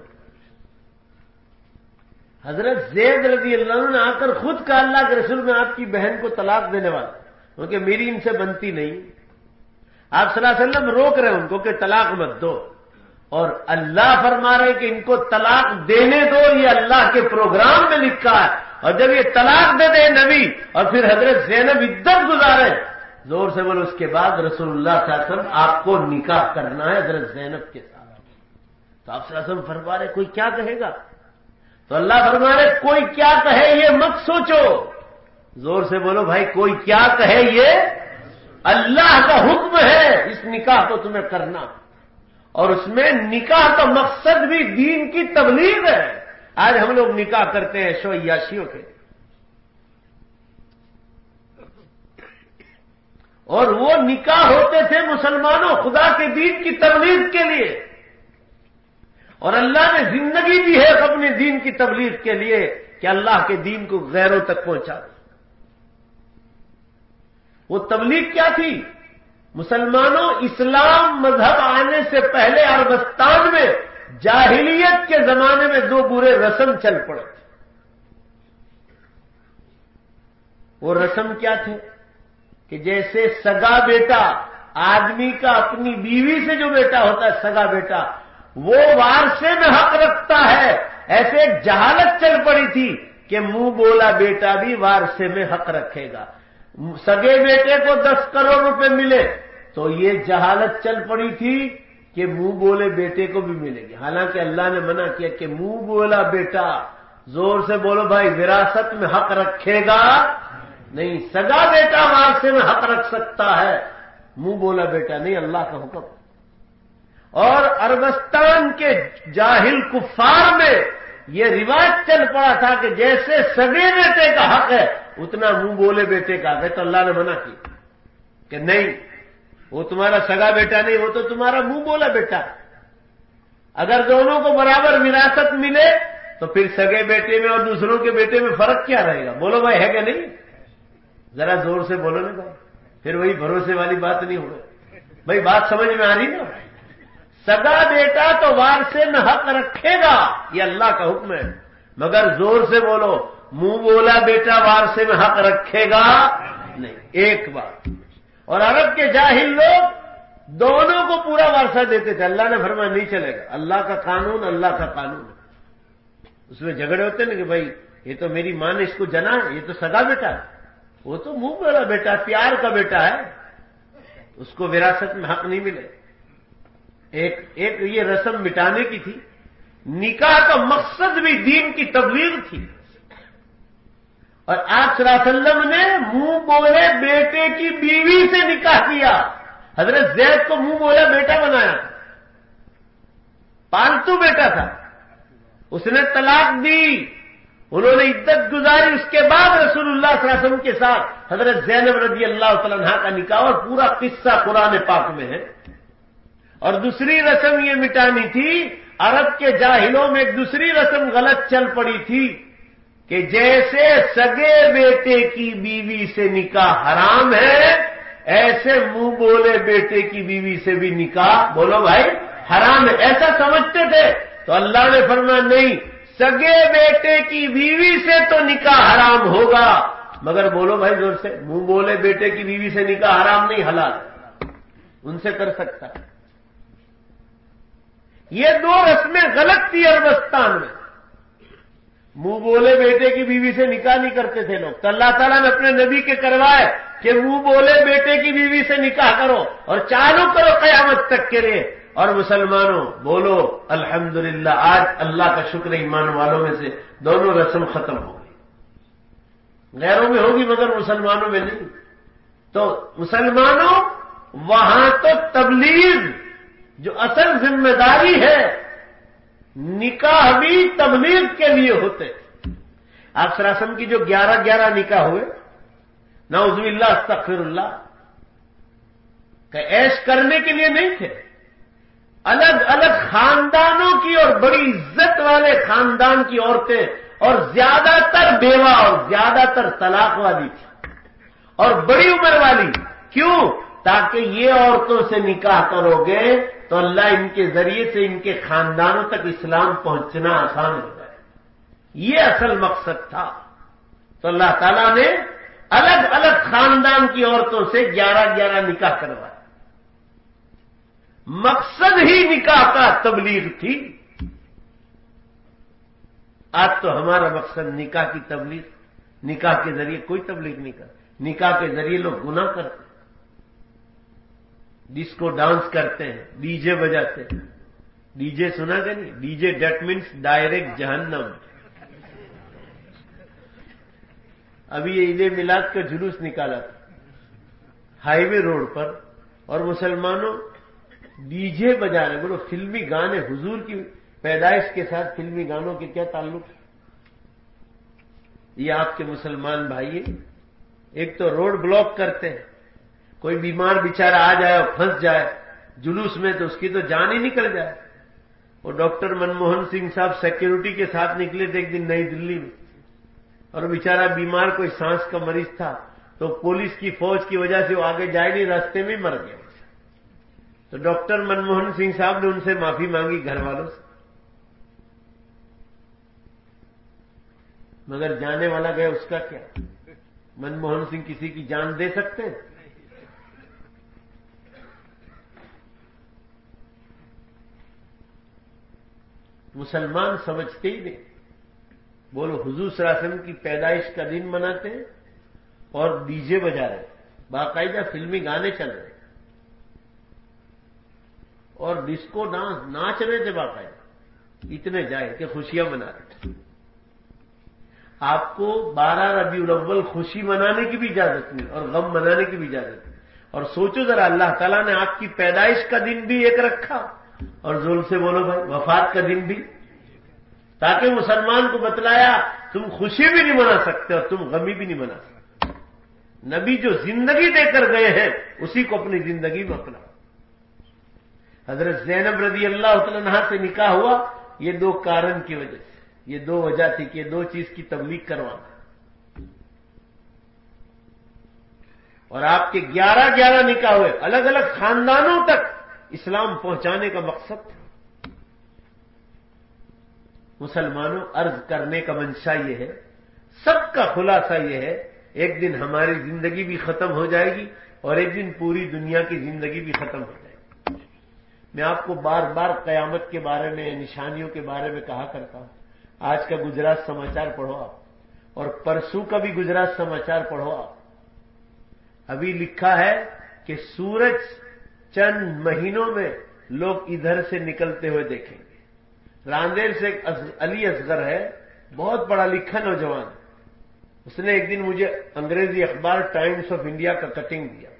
حضرت زید رضی اللہ عنہ نے آ کر خود کہا اللہ کے رسول میں آپ کی بہن کو طلاق دینے والا، کیونکہ میری ان سے بنتی نہیں. آپ صلی اللہ علیہ وسلم روک رہے ہیں ان کو کہ طلاق مت دو، اور اللہ فرما رہے کہ ان کو طلاق دینے دو، یہ اللہ کے پروگرام میں لکھا ہے. اور جب یہ طلاق دے دے نبی اور پھر حضرت زینب عدت گزارے، زور سے بولو اس کے بعد رسول اللہ صلی اللہ علیہ وسلم آپ کو نکاح کرنا ہے حضرت زینب کے ساتھ. تو آپ صلی اللہ علیہ وسلم فرما رہے کوئی کیا کہے گا؟ تو اللہ فرما رہے کوئی کیا کہے یہ مت سوچو. زور سے بولو بھائی کوئی کیا کہے یہ اللہ کا حکم ہے اس نکاح کو تمہیں کرنا. اور اس میں نکاح کا مقصد بھی دین کی تبلیغ ہے. آج ہم لوگ نکاح کرتے ہیں شو عیاشیوں کے، اور وہ نکاح ہوتے تھے مسلمانوں خدا کے دین کی تبلیغ کے لیے. اور اللہ نے زندگی دی ہے اپنے دین کی تبلیغ کے لیے کہ اللہ کے دین کو غیروں تک پہنچا دے. وہ تبلیغ کیا تھی؟ مسلمانوں اسلام مذہب آنے سے پہلے عربستان میں جاہلیت کے زمانے میں دو برے رسم چل پڑے تھے. وہ رسم کیا تھے کہ جیسے سگا بیٹا آدمی کا اپنی بیوی سے جو بیٹا ہوتا ہے سگا بیٹا وہ وارثے میں حق رکھتا ہے، ایسے ایک جہالت چل پڑی تھی کہ منہ بولا بیٹا بھی وارثے میں حق رکھے گا. سگے بیٹے کو دس کروڑ روپے ملے تو یہ جہالت چل پڑی تھی کہ منہ بولے بیٹے کو بھی ملے گی. حالانکہ اللہ نے منع کیا کہ منہ بولا بیٹا، زور سے بولو بھائی، وراثت میں حق رکھے گا نہیں. سگا بیٹا وارثے میں حق رکھ سکتا ہے، منہ بولا بیٹا نہیں، اللہ کا حکم. اور عربستان کے جاہل کفار میں یہ رواج چل پڑا تھا کہ جیسے سگے بیٹے کا حق ہے اتنا منہ بولے بیٹے کا حق ہے. تو اللہ نے منع کی کہ نہیں، وہ تمہارا سگا بیٹا نہیں، وہ تو تمہارا منہ بولا بیٹا. اگر دونوں کو برابر وراثت ملے تو پھر سگے بیٹے میں اور دوسروں کے بیٹے میں فرق کیا رہے گا؟ بولو بھائی ہے کہ نہیں؟ ذرا زور سے بولو نا بھائی، پھر وہی بھروسے والی بات نہیں ہوگی. بھائی بات سمجھ میں آ رہی نا؟ سگا بیٹا تو وارثے میں حق رکھے گا، یہ اللہ کا حکم ہے. مگر زور سے بولو منہ بولا بیٹا وارثے میں حق رکھے گا نہیں. ایک بات. اور عرب کے جاہل لوگ دونوں کو پورا وارثہ دیتے تھے. اللہ نے فرمایا نہیں چلے گا، اللہ کا قانون اللہ کا قانون ہے. اس میں جھگڑے ہوتے نا کہ بھائی یہ تو میری ماں نے اس کو جنا ہے، یہ تو سگا بیٹا ہے، وہ تو منہ بولا بیٹا پیار کا بیٹا ہے. اس کو وراثت میں حق نہیں ملے. ایک ایک یہ رسم مٹانے کی تھی. نکاح کا مقصد بھی دین کی تبلیغ تھی. اور آپ صلی اللہ علیہ وسلم نے منہ بولے بیٹے کی بیوی سے نکاح کیا. حضرت زید کو منہ بولا بیٹا بنایا تھا, پالتو بیٹا تھا. اس نے طلاق دی, انہوں نے عدت گزاری. اس کے بعد رسول اللہ صلی اللہ علیہ وسلم کے ساتھ حضرت زینب رضی اللہ تعالیٰ عنہا کا نکاح, اور پورا قصہ قرآن پاک میں ہے. اور دوسری رسم یہ مٹانی تھی, عرب کے جاہلوں میں ایک دوسری رسم غلط چل پڑی تھی کہ جیسے سگے بیٹے کی بیوی سے نکاح حرام ہے, ایسے منہ بولے بیٹے کی بیوی سے بھی نکاح بولو بھائی حرام ہے. ایسا سمجھتے تھے. تو اللہ نے فرمایا نہیں, سگے بیٹے کی بیوی سے تو نکاح حرام ہوگا, مگر بولو بھائی زور سے, منہ بولے بیٹے کی بیوی سے نکاح حرام نہیں, حلال, ان سے کر سکتا ہے. یہ دو رسمیں غلط تھی عربستان میں. منہ بولے بیٹے کی بیوی سے نکاح نہیں کرتے تھے لوگ. تو اللہ تعالیٰ نے اپنے نبی کے کروائے کہ منہ بولے بیٹے کی بیوی سے نکاح کرو اور چالو کرو قیامت تک کے لیے. اور مسلمانوں بولو الحمدللہ, آج اللہ کا شکر ایمان والوں میں سے دونوں رسم ختم ہو گئی. غیروں میں ہوگی مگر مسلمانوں میں نہیں. تو مسلمانوں وہاں تو تبلیغ جو اصل ذمہ داری ہے, نکاح بھی تبلیغ کے لیے ہوتے. آپ صلی اللہ علیہ وسلم کی جو گیارہ گیارہ نکاح ہوئے, نعوذ باللہ استغفر اللہ, کہ عیش کرنے کے لیے نہیں تھے. الگ الگ خاندانوں کی اور بڑی عزت والے خاندان کی عورتیں, اور زیادہ تر بیوہ اور زیادہ تر طلاق والی تھی, اور بڑی عمر والی. کیوں؟ تاکہ یہ عورتوں سے نکاح کرو گے تو اللہ ان کے ذریعے سے ان کے خاندانوں تک اسلام پہنچنا آسان ہو جائے. یہ اصل مقصد تھا. تو اللہ تعالیٰ نے الگ الگ خاندان کی عورتوں سے گیارہ گیارہ نکاح کروایا. مقصد ہی نکاح کا تبلیغ تھی. آج تو ہمارا مقصد نکاح کی تبلیغ, نکاح کے ذریعے کوئی تبلیغ نہیں کرتا. نکاح کے ذریعے لوگ گناہ کرتے ہیں, ڈسکو ڈانس کرتے ہیں, ڈی جے بجاتے ہیں. ڈی جے سنا کہ نہیں؟ D J date means direct جہنم. ابھی یہ عید میلاد کا جلوس نکالا تھا ہائی وے روڈ پر, اور مسلمانوں ڈی جے بجا رہے. بولو فلمی گانے, حضور کی پیدائش کے ساتھ فلمی گانوں کے کیا تعلق ہے؟ یہ آپ کے مسلمان بھائی ایک تو روڈ بلاک کرتے ہیں, کوئی بیمار بیچارہ آ جائے اور پھنس جائے جلوس میں تو اس کی تو جان ہی نکل جائے. وہ ڈاکٹر منموہن سنگھ صاحب سیکیورٹی کے ساتھ نکلے تھے ایک دن نئی دلی میں, اور بیچارہ بیمار کوئی سانس کا مریض تھا, تو پولیس کی فوج کی وجہ سے وہ آگے جائے نہیں, راستے میں مر گیا. تو ڈاکٹر منموہن سنگھ صاحب نے ان سے معافی مانگی گھر والوں سے, مگر جانے والا گیا, اس کا کیا؟ منموہن سنگھ کسی کی جان دے سکتے ہیں؟ مسلمان سمجھتے ہی نہیں. بولو حضور صلی اللہ علیہ وسلم کی پیدائش کا دن مناتے ہیں اور ڈی جے بجا رہے, باقاعدہ فلمی گانے چل رہے, اور ڈسکو ڈانس ناچ رہے تھے باقاعدہ. اتنے جائے کہ خوشیاں منا رہے تھے. آپ کو بارہ ربیع الاول خوشی منانے کی بھی اجازت نہیں اور غم منانے کی بھی اجازت نہیں. اور سوچو ذرا, اللہ تعالیٰ نے آپ کی پیدائش کا دن بھی ایک رکھا, اور زور سے بولو بھائی وفات کا دن بھی, تاکہ مسلمان کو بتلایا تم خوشی بھی نہیں منا سکتے اور تم غمی بھی نہیں منا سکتے. نبی جو زندگی دے کر گئے ہیں اسی کو اپنی زندگی میں اپنا. حضرت زینب رضی اللہ تعالیٰ عنہا سے نکاح ہوا یہ دو کارن کی وجہ سے. یہ دو وجہ تھی کہ یہ دو چیز کی تبلیغ کروانا, اور آپ کے گیارہ گیارہ نکاح ہوئے الگ الگ خاندانوں تک اسلام پہنچانے کا مقصد تھا. مسلمانوں عرض کرنے کا منشا یہ ہے, سب کا خلاصہ یہ ہے, ایک دن ہماری زندگی بھی ختم ہو جائے گی اور ایک دن پوری دنیا کی زندگی بھی ختم ہو جائے گی. میں آپ کو بار بار قیامت کے بارے میں, نشانیوں کے بارے میں کہا کرتا ہوں. آج کا گجرات سماچار پڑھو آپ, اور پرسوں کا بھی گجرات سماچار پڑھو آپ. ابھی لکھا ہے کہ سورج چند مہینوں میں لوگ ادھر سے نکلتے ہوئے دیکھیں گے۔ راندیر سے ایک علی اصغر ہے، بہت بڑا لکھا نوجوان، اس نے ایک دن مجھے انگریزی اخبار ٹائمز آف انڈیا کا کٹنگ دیا،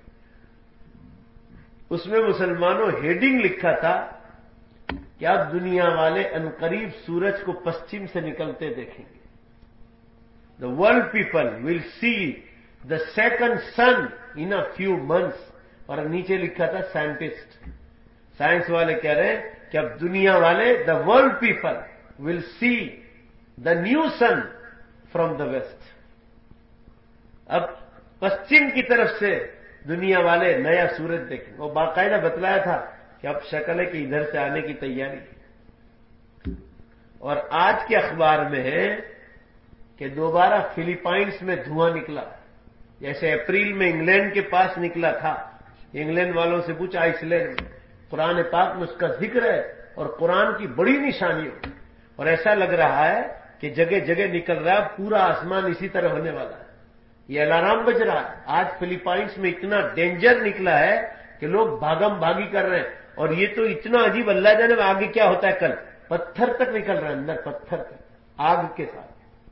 اس میں مسلمانوں ہیڈنگ لکھا تھا کہ اب دنیا والے عنقریب سورج کو پشچم سے نکلتے دیکھیں گے۔ The world people will see the second sun in a few months, اور نیچے لکھا تھا سائنٹسٹ، سائنس والے کہہ رہے ہیں کہ اب دنیا والے the world people will see the new sun from the west, اب پشچم کی طرف سے دنیا والے نیا سورج دیکھیں۔ وہ باقاعدہ بتلایا تھا کہ اب شکل ہے کہ ادھر سے آنے کی تیاری ہے۔ اور آج کے اخبار میں ہے کہ دوبارہ فلپائنس میں دھواں نکلا، جیسے اپریل میں انگلینڈ کے پاس نکلا تھا، انگلینڈ والوں سے پوچھا آئس لینڈ میں، قرآن پاک میں اس کا ذکر ہے اور قرآن کی بڑی نشانی ہو، اور ایسا لگ رہا ہے کہ جگہ جگہ نکل رہا ہے، پورا آسمان اسی طرح ہونے والا ہے، یہ الارم بج رہا ہے۔ آج فلپائنس میں اتنا ڈینجر نکلا ہے کہ لوگ بھاگم بھاگی کر رہے ہیں، اور یہ تو اتنا عجیب، اللہ جانے میں آگے کیا ہوتا ہے، کل پتھر تک نکل رہا ہے، اندر پتھر تک آگ کے ساتھ۔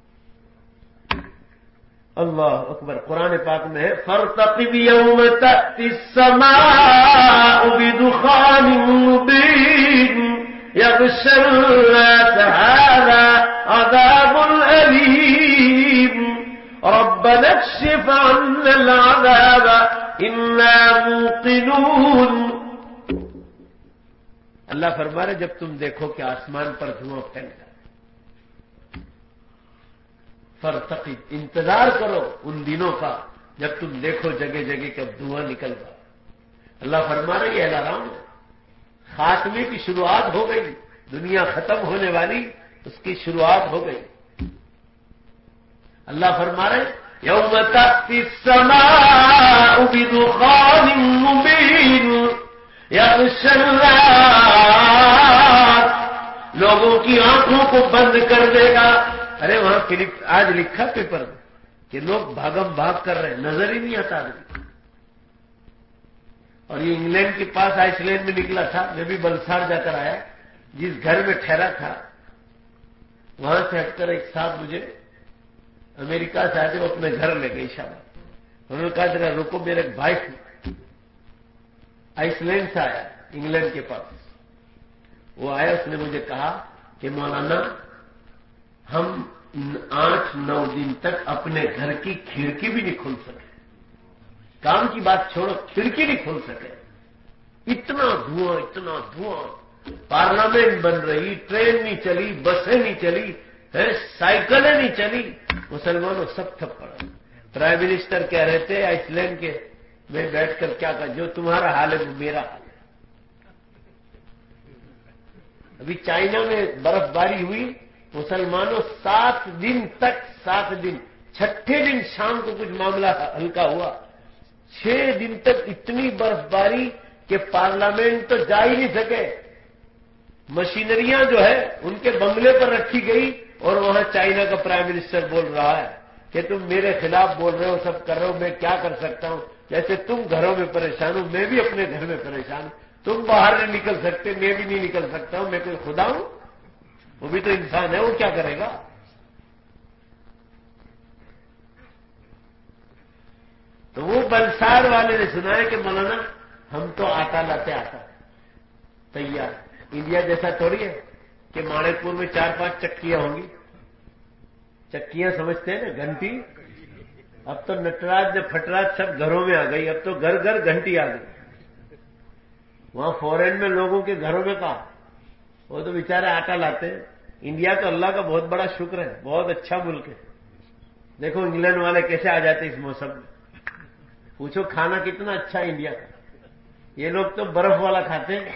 اللہ اکبر، قرآن پاک میں ہے فَارْتَقِبْ يَوْمَ تَأْتِي السَّمَاءُ بِدُخَانٍ مُّبِينٍ يَغْشَى النَّاسَ هَٰذَا عَذَابٌ أَلِيمٌ رَبَّنَا اكْشِفْ عَنَّا الْعَذَابَ إِنَّا مُوقِنُونَ۔ اللہ فرما رہے جب تم دیکھو کہ آسمان پر دھواں پھیل جائے، فرتقب، انتظار کرو ان دنوں کا جب تم دیکھو جگہ جگہ کہ اب دھواں نکل گا۔ اللہ فرما رہے یہ الارم ہے، خاتمے کی شروعات ہو گئی، دنیا ختم ہونے والی اس کی شروعات ہو گئی۔ اللہ فرما رہے یوم تأتی السماء بدخان مبین یغشی الناس، لوگوں کی آنکھوں کو بند کر دے گا۔ ارے وہاں فلپ آج لکھا پیپر میں کہ لوگ بھاگم بھاگ کر رہے ہیں، نظر ہی نہیں آتا آدمی۔ اور یہ انگلینڈ کے پاس آئس لینڈ میں نکلا تھا، میں بھی بلسار جا کر آیا، جس گھر میں ٹھہرا تھا وہاں سے ہٹ کر ایک صاحب مجھے امریکہ سے آتے وہ اپنے گھر لے گئے شاید، انہوں نے کہا ذرا رکو، میرے ایک بھائی آئس لینڈ سے آیا انگلینڈ کے پاس، وہ آیا، اس نے مجھے کہا کہ مولانا ہم آٹھ نو دن تک اپنے گھر کی کھڑکی بھی نہیں کھول سکے، کام کی بات چھوڑو، کھڑکی نہیں کھول سکے، اتنا دھواں اتنا دھواں، پارلیمنٹ بن رہی، ٹرین نہیں چلی، بسیں نہیں چلی، سائیکلیں نہیں چلی، مسلمانوں سب تھپ پڑا۔ پرائم منسٹر کہہ رہے تھے آئس لینڈ کے میں بیٹھ کر کیا کہا، جو تمہارا حال ہے وہ میرا حال ہے۔ ابھی چائنا میں برف باری ہوئی، مسلمانوں سات دن تک، سات دن، چھٹے دن شام کو کچھ معاملہ ہلکا ہوا، چھ دن تک اتنی برف باری کہ پارلیمنٹ تو جا ہی نہیں سکے، مشینریاں جو ہے ان کے بنگلے پر رکھی گئی، اور وہاں چائنا کا پرائم منسٹر بول رہا ہے کہ تم میرے خلاف بول رہے ہو، سب کر رہے ہو، میں کیا کر سکتا ہوں، جیسے تم گھروں میں پریشان ہو میں بھی اپنے گھر میں پریشان ہوں، تم باہر نہیں نکل سکتے میں بھی نہیں نکل سکتا ہوں، میں کوئی خدا ہوں؟ وہ بھی تو انسان ہے، وہ کیا کرے گا؟ تو وہ بلسار والے نے سنا ہے کہ مولانا ہم تو آٹا لاتے، آٹا تیار، انڈیا جیسا تھوڑی ہے کہ ماڑے پور میں چار پانچ چکیاں ہوں گی، چکیاں سمجھتے ہیں نا، گھنٹی، اب تو نٹراج نے پھٹراج سب گھروں میں آ گئی، اب تو گھر گھر گھنٹی آ گئی۔ وہاں فورن میں لوگوں کے گھروں میں کہا، وہ تو بیچارے آٹا لاتے ہیں۔ انڈیا تو اللہ کا بہت بڑا شکر ہے، بہت اچھا ملک ہے، دیکھو انگلینڈ والے کیسے آ جاتے اس موسم میں، پوچھو کھانا کتنا اچھا ہے انڈیا کا، یہ لوگ تو برف والا کھاتے ہیں،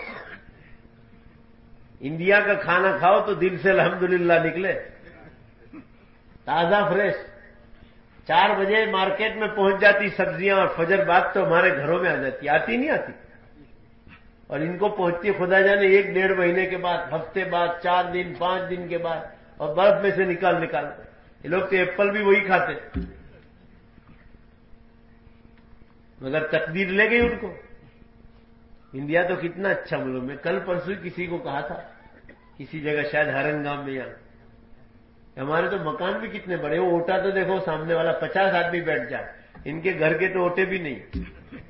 انڈیا کا کھانا کھاؤ تو دل سے الحمدللہ نکلے، تازہ فریش، چار بجے مارکیٹ میں پہنچ جاتی سبزیاں، اور فجر بعد تو ہمارے گھروں میں آ جاتی، آتی نہیں آتی، اور ان کو پہنچتی خدا جانے ایک ڈیڑھ مہینے کے بعد، ہفتے بعد، چار دن پانچ دن کے بعد، اور برف میں سے نکال نکال یہ لوگ تو ایپل بھی وہی کھاتے۔ مگر تقدیر لے گئی ان کو. انڈیا تو کتنا اچھا ملک. میں کل پرسوں کسی کو کہا تھا کسی جگہ شاید ہرنگام میں، یہاں ہمارے تو مکان بھی کتنے بڑے. وہ اوٹا تو دیکھو سامنے والا پچاس آدمی بیٹھ جائے، ان کے گھر کے تو اوٹے بھی نہیں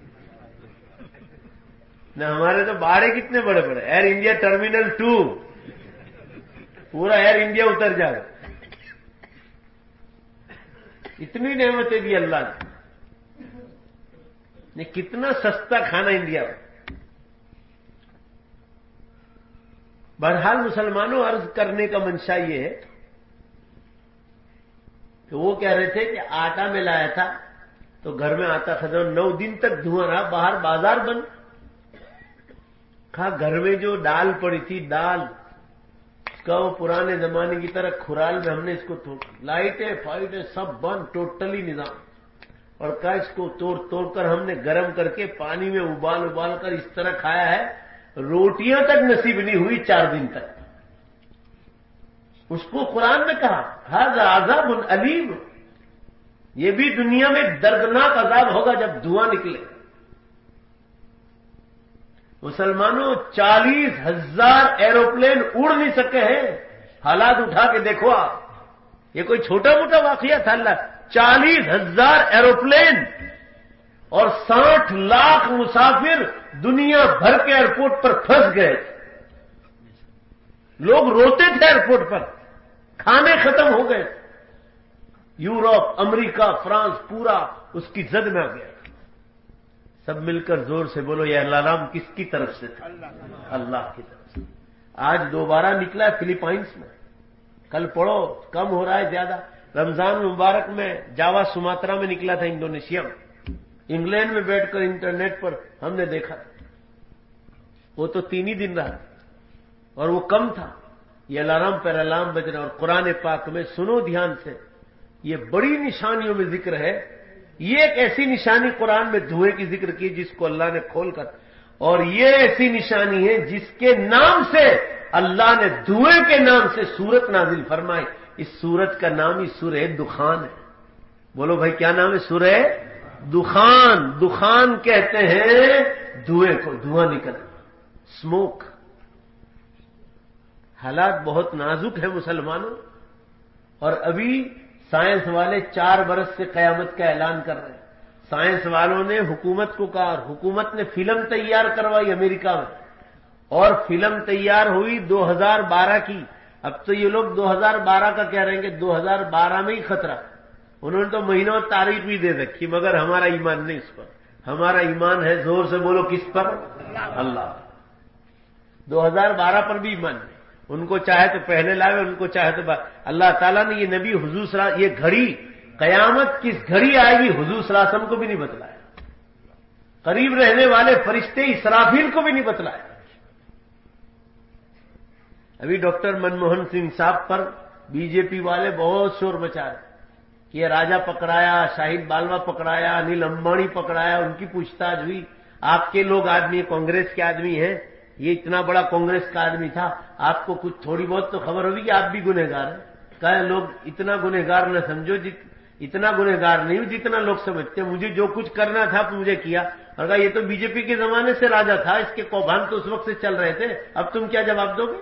نہ. ہمارے تو باڑے کتنے بڑے بڑے. ایئر انڈیا ٹرمینل ٹو پورا ایئر انڈیا اتر جائے. اتنی نعمتیں دی اللہ نے. کتنا سستا کھانا انڈیا میں. بہرحال مسلمانوں، عرض کرنے کا منشا یہ ہے کہ وہ کہہ رہے تھے کہ آٹا میں لایا تھا تو گھر میں آتا ختم، نو دن تک دھواں رہا، باہر بازار بند. کہا گھر میں جو دال پڑی تھی، دال اس کا وہ پرانے زمانے کی طرح کھرال میں ہم نے اس کو توڑ، لائٹیں فائٹیں سب بند، ٹوٹلی نظام. اور کہا اس کو توڑ توڑ کر ہم نے گرم کر کے پانی میں ابال ابال کر اس طرح کھایا ہے، روٹیاں تک نصیب نہیں ہوئی چار دن تک. اس کو قرآن نے کہا ھذا عذاب علیم، یہ بھی دنیا میں دردناک عذاب ہوگا جب دھواں نکلے. مسلمانوں، چالیس ہزار ایروپلین اڑ نہیں سکے ہیں. حالات اٹھا کے دیکھو آپ، یہ کوئی چھوٹا موٹا واقعہ تھا. اللہ، چالیس ہزار ایروپلین اور ساٹھ لاکھ مسافر دنیا بھر کے ایئرپورٹ پر پھنس گئے. لوگ روتے تھے ایئرپورٹ پر، کھانے ختم ہو گئے. یورپ، امریکہ، فرانس پورا اس کی زد میں آ گیا. سب مل کر زور سے بولو یہ الارم کس کی طرف سے تھا؟ اللہ کی طرف سے. آج دوبارہ نکلا ہے فلپائنس میں. کل پڑھو، کم ہو رہا ہے زیادہ. رمضان مبارک میں جاوا سماترا میں نکلا تھا، انڈونیشیا میں. انگلینڈ میں بیٹھ کر انٹرنیٹ پر ہم نے دیکھا، وہ تو تین ہی دن رہا اور وہ کم تھا. یہ الارم پر الارم بج رہا. اور قرآن پاک میں سنو دھیان سے، یہ بڑی نشانیوں میں ذکر ہے. یہ ایک ایسی نشانی قرآن میں دھوئے کی ذکر کی جس کو اللہ نے کھول کر، اور یہ ایسی نشانی ہے جس کے نام سے اللہ نے دھوئے کے نام سے سورت نازل فرمائی. اس سورت کا نام ہی سورہ دخان ہے. بولو بھائی کیا نام ہے؟ سورہ دخان. دخان کہتے ہیں دھوئے کو، دھواں نکلنا، اسموک. حالات بہت نازک ہیں مسلمانوں. اور ابھی سائنس والے چار برس سے قیامت کا اعلان کر رہے ہیں. سائنس والوں نے حکومت کو کہا، حکومت نے فلم تیار کروائی امریکہ میں، اور فلم تیار ہوئی دو ہزار بارہ کی. اب تو یہ لوگ دو ہزار بارہ کا کہہ رہے ہیں کہ دو ہزار بارہ میں ہی خطرہ. انہوں نے تو مہینوں تاریخ بھی دے رکھی، مگر ہمارا ایمان نہیں اس پر. ہمارا ایمان ہے، زور سے بولو کس پر؟ اللہ. دو ہزار بارہ پر بھی ایمان نہیں. ان کو چاہے تو پہلے لائے، ان کو چاہے تو اللہ تعالیٰ نے یہ نبی حضور صلی اللہ علیہ وسلم، یہ گھڑی قیامت کس گھڑی آئے گی حضور صلی اللہ علیہ وسلم کو بھی نہیں بتلایا. قریب رہنے والے فرشتے اسرافیل کو بھی نہیں بتلایا. ابھی ڈاکٹر منموہن سنگھ صاحب پر بی جے پی والے بہت شور مچا رہے کہ یہ راجہ پکڑایا، شاہد بالوا پکڑایا، انل امبانی پکڑایا، ان کی پوچھ تاچھ ہوئی. آپ کے لوگ آدمی، کانگریس کے آدمی ہیں، یہ اتنا بڑا کانگریس کا آدمی تھا، آپ کو کچھ تھوڑی بہت تو خبر ہوگی کہ آپ بھی گنہگار ہیں. کہے لوگ اتنا گنہگار نہ سمجھو، جت اتنا گنہگار نہیں ہوں جتنا لوگ سمجھتے ہیں. مجھے جو کچھ کرنا تھا مجھے کیا. اور کہا یہ تو بی جے پی کے زمانے سے راجہ تھا، اس کے کوبان تو اس وقت سے چل رہے تھے، اب تم کیا جواب دو گے؟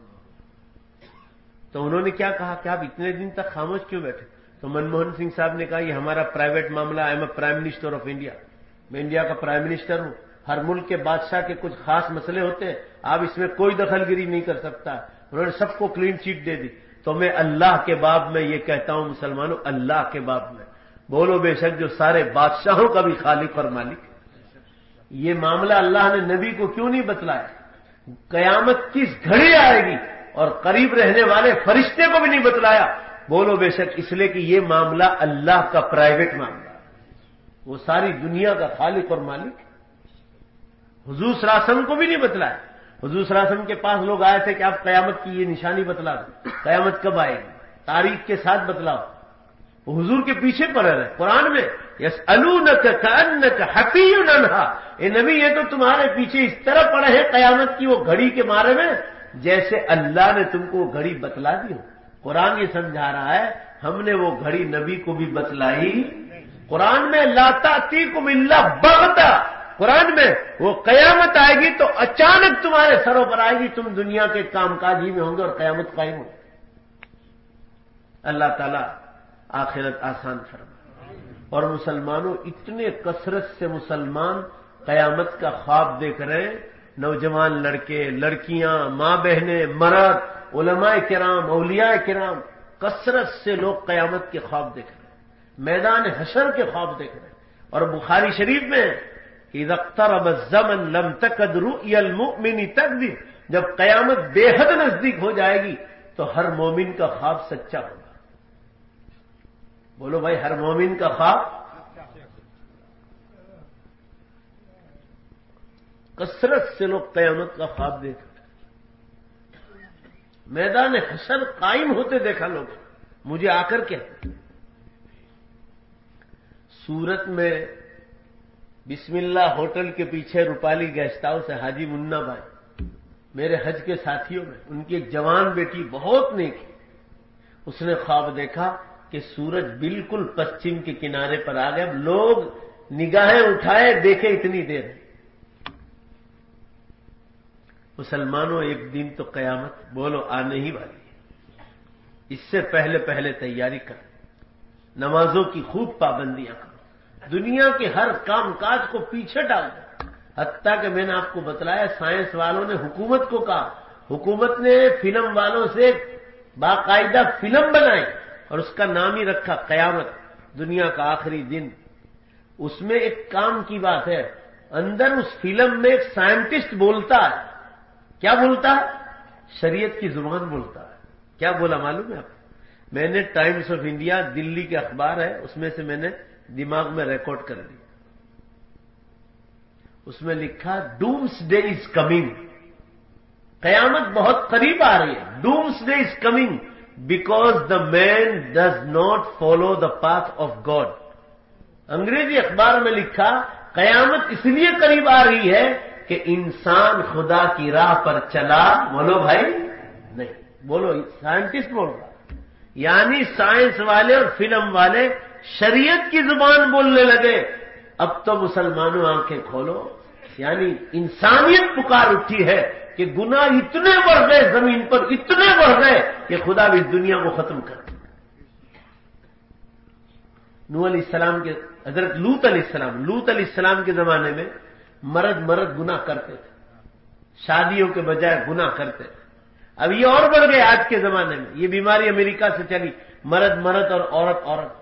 تو انہوں نے کیا کہا کہ آپ اتنے دن تک خاموش کیوں بیٹھے؟ تو منموہن سنگھ صاحب نے کہا یہ ہمارا پرائیویٹ معاملہ، I am a prime minister of India. میں انڈیا کا پرائم منسٹر ہوں. ہر ملک کے بادشاہ کے کچھ خاص مسئلے ہوتے ہیں، آپ اس میں کوئی دخل گیری نہیں کر سکتا. انہوں نے سب کو کلین چیٹ دے دی. تو میں اللہ کے باب میں یہ کہتا ہوں مسلمانوں، اللہ کے باب میں بولو بے شک جو سارے بادشاہوں کا بھی خالق اور مالک. یہ معاملہ اللہ نے نبی کو کیوں نہیں بتلایا؟ قیامت کس گھڑی آئے گی اور قریب رہنے والے فرشتے کو بھی نہیں بتلایا. بولو بے شک اس لیے کہ یہ معاملہ اللہ کا پرائیویٹ معاملہ، وہ ساری دنیا کا خالق اور مالک. حضور صلی اللہ علیہ وسلم کو بھی نہیں بتلایا. حضور صلی اللہ علیہ وسلم کے پاس لوگ آئے تھے کہ آپ قیامت کی یہ نشانی بتلا دو، قیامت کب آئے گی، تاریخ کے ساتھ بتلاؤ. وہ حضور کے پیچھے پڑے رہے. قرآن میں یسألونک کأنک حفی عنہا، اے نبی یہ تو تمہارے پیچھے اس طرح پڑے ہیں قیامت کی وہ گھڑی کے بارے میں جیسے اللہ نے تم کو وہ گھڑی بتلا دی ہو. قرآن یہ سمجھا رہا ہے ہم نے وہ گھڑی نبی کو بھی بتلائی. قرآن میں لا تأتیکم الا بغتہ، قرآن میں وہ قیامت آئے گی تو اچانک تمہارے سروں پر آئے گی، تم دنیا کے کام کاج ہی میں ہوں گے اور قیامت قائم ہوگی۔ اللہ تعالیٰ آخرت آسان فرمائے۔ اور مسلمانوں، اتنے کثرت سے مسلمان قیامت کا خواب دیکھ رہے ہیں، نوجوان لڑکے، لڑکیاں، ماں بہنیں، مرد، علماء کرام، اولیاء کرام، کثرت سے لوگ قیامت کے خواب دیکھ رہے ہیں، میدان حشر کے خواب دیکھ رہے ہیں۔ اور بخاری شریف میں اذا اقترب الزمن لم تکد رؤیا المؤمن تکذب، جب قیامت بے حد نزدیک ہو جائے گی تو ہر مومن کا خواب سچا ہوگا۔ بولو بھائی، ہر مومن کا خواب، کثرت سے لوگ قیامت کا خواب دیکھ رہے ہیں، میدان حشر قائم ہوتے دیکھا لوگوں، مجھے آ کر کہتے سورت میں بسم اللہ ہوٹل کے پیچھے روپالی گیسٹ ہاؤس ہے، حاجی منا بھائی میرے حج کے ساتھیوں میں، ان کی ایک جوان بیٹی بہت نیک ہے، اس نے خواب دیکھا کہ سورج بالکل پچھم کے کنارے پر آ گئے، اب لوگ نگاہیں اٹھائے دیکھے اتنی دیر۔ مسلمانوں، ایک دن تو قیامت بولو آنے ہی والی ہے، اس سے پہلے پہلے تیاری کرو، نمازوں کی خوب پابندیاں کرو، دنیا کے ہر کام کاج کو پیچھے ڈال دو۔ حتیٰ کہ میں نے آپ کو بتلایا سائنس والوں نے حکومت کو کہا، حکومت نے فلم والوں سے باقاعدہ فلم بنائی اور اس کا نام ہی رکھا قیامت، دنیا کا آخری دن۔ اس میں ایک کام کی بات ہے، اندر اس فلم میں ایک سائنٹسٹ بولتا ہے، کیا بولتا ہے؟ شریعت کی زبان بولتا ہے۔ کیا بولا معلوم ہے آپ کو؟ میں نے ٹائمز آف انڈیا دلی کے اخبار ہے، اس میں سے میں نے دماغ میں ریکارڈ کر لیا، اس میں لکھا ڈومس ڈے از کمنگ، قیامت بہت قریب آ رہی ہے، doomsday is coming because the man does not follow the path of God. انگریزی اخبار میں لکھا قیامت اس لیے قریب آ رہی ہے کہ انسان خدا کی راہ پر چلا، بولو بھائی نہیں، بولو سائنٹسٹ بول رہا، یعنی سائنس والے اور فلم والے شریعت کی زبان بولنے لگے۔ اب تو مسلمانوں آنکھیں کھولو، یعنی انسانیت پکار اٹھی ہے کہ گناہ اتنے بڑھ گئے زمین پر، اتنے بڑھ گئے کہ خدا بھی اس دنیا کو ختم کر دے۔ نوح علیہ السلام کے حضرت لوط علیہ السلام لوط علیہ السلام کے زمانے میں مرد مرد گناہ کرتے تھے، شادیوں کے بجائے گناہ کرتے تھے۔ اب یہ اور بڑھ گئے آج کے زمانے میں، یہ بیماری امریکہ سے چلی، مرد مرد اور عورت عورت،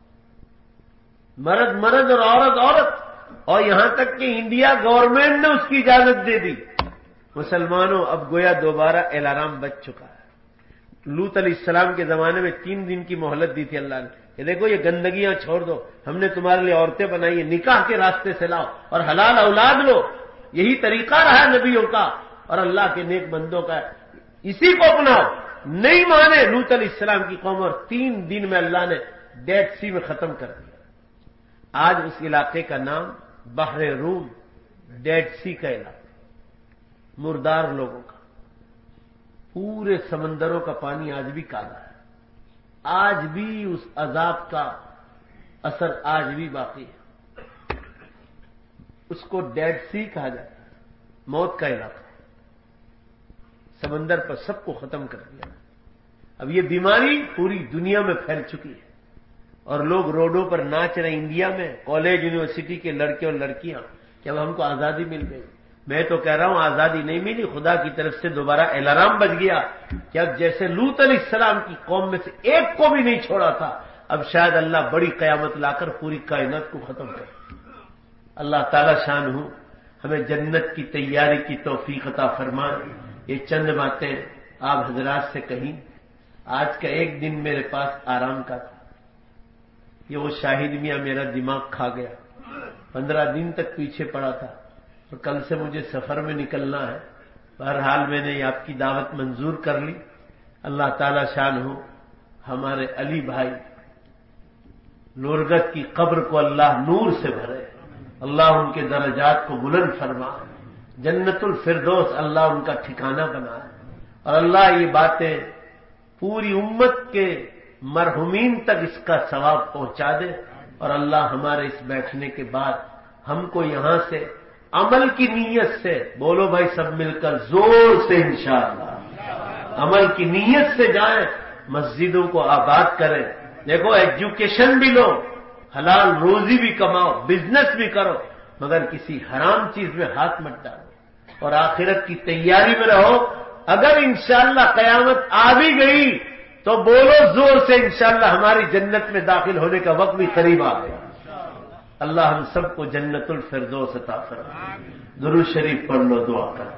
مرد مرد اور عورت عورت، اور یہاں تک کہ انڈیا گورنمنٹ نے اس کی اجازت دے دی۔ مسلمانوں، اب گویا دوبارہ الارم بج چکا ہے۔ لوط علیہ السلام کے زمانے میں تین دن کی مہلت دی تھی اللہ نے کہ دیکھو یہ گندگیاں چھوڑ دو، ہم نے تمہارے لیے عورتیں بنائی ہیں، نکاح کے راستے سے لاؤ اور حلال اولاد لو، یہی طریقہ رہا نبیوں کا اور اللہ کے نیک بندوں کا، اسی کو اپناؤ۔ نہیں مانے لوط علیہ السلام کی قوم، اور تین دن میں اللہ نے ڈیڈ سی میں ختم کر دیا۔ آج اس علاقے کا نام بحر روم، ڈیڈ سی کا علاقہ، مردار لوگوں کا، پورے سمندروں کا پانی آج بھی کالا ہے، آج بھی اس عذاب کا اثر آج بھی باقی ہے، اس کو ڈیڈ سی کہا جاتا ہے، موت کا علاقہ، سمندر پر سب کو ختم کر دیا۔ اب یہ بیماری پوری دنیا میں پھیل چکی ہے اور لوگ روڈوں پر ناچ رہے ہیں، انڈیا میں کالج یونیورسٹی کے لڑکے اور لڑکیاں کہ اب ہم کو آزادی مل گئی۔ میں تو کہہ رہا ہوں آزادی نہیں ملی، خدا کی طرف سے دوبارہ الارم بج گیا کہ اب جیسے لوط علیہ السلام کی قوم میں سے ایک کو بھی نہیں چھوڑا تھا، اب شاید اللہ بڑی قیامت لا کر پوری کائنات کو ختم کرے۔ اللہ تعالی شان ہو ہمیں جنت کی تیاری کی توفیق عطا فرمائے۔ یہ چند باتیں آپ حضرات سے کہیں، آج کا ایک دن میرے پاس آرام کا تھا، یہ وہ شاہد میاں میرا دماغ کھا گیا، پندرہ دن تک پیچھے پڑا تھا اور کل سے مجھے سفر میں نکلنا ہے۔ بہرحال میں نے آپ کی دعوت منظور کر لی۔ اللہ تعالی شان ہو ہمارے علی بھائی لورگت کی قبر کو اللہ نور سے بھرے، اللہ ان کے درجات کو بلند فرمائے، جنت الفردوس اللہ ان کا ٹھکانہ بنائے، اور اللہ یہ باتیں پوری امت کے مرحومین تک اس کا ثواب پہنچا دے۔ اور اللہ ہمارے اس بیٹھنے کے بعد ہم کو یہاں سے عمل کی نیت سے، بولو بھائی سب مل کر زور سے انشاءاللہ عمل کی نیت سے جائیں، مسجدوں کو آباد کریں. دیکھو ایجوکیشن بھی لو، حلال روزی بھی کماؤ، بزنس بھی کرو، مگر کسی حرام چیز میں ہاتھ مت ڈالو، اور آخرت کی تیاری میں رہو. اگر انشاءاللہ قیامت آ بھی گئی تو بولو زور سے انشاءاللہ ہماری جنت میں داخل ہونے کا وقت بھی قریب آ گیا. اللہ ہم سب کو جنت الفردوس عطا فرمائے. درود شریف پڑھ لو، دعا کرو.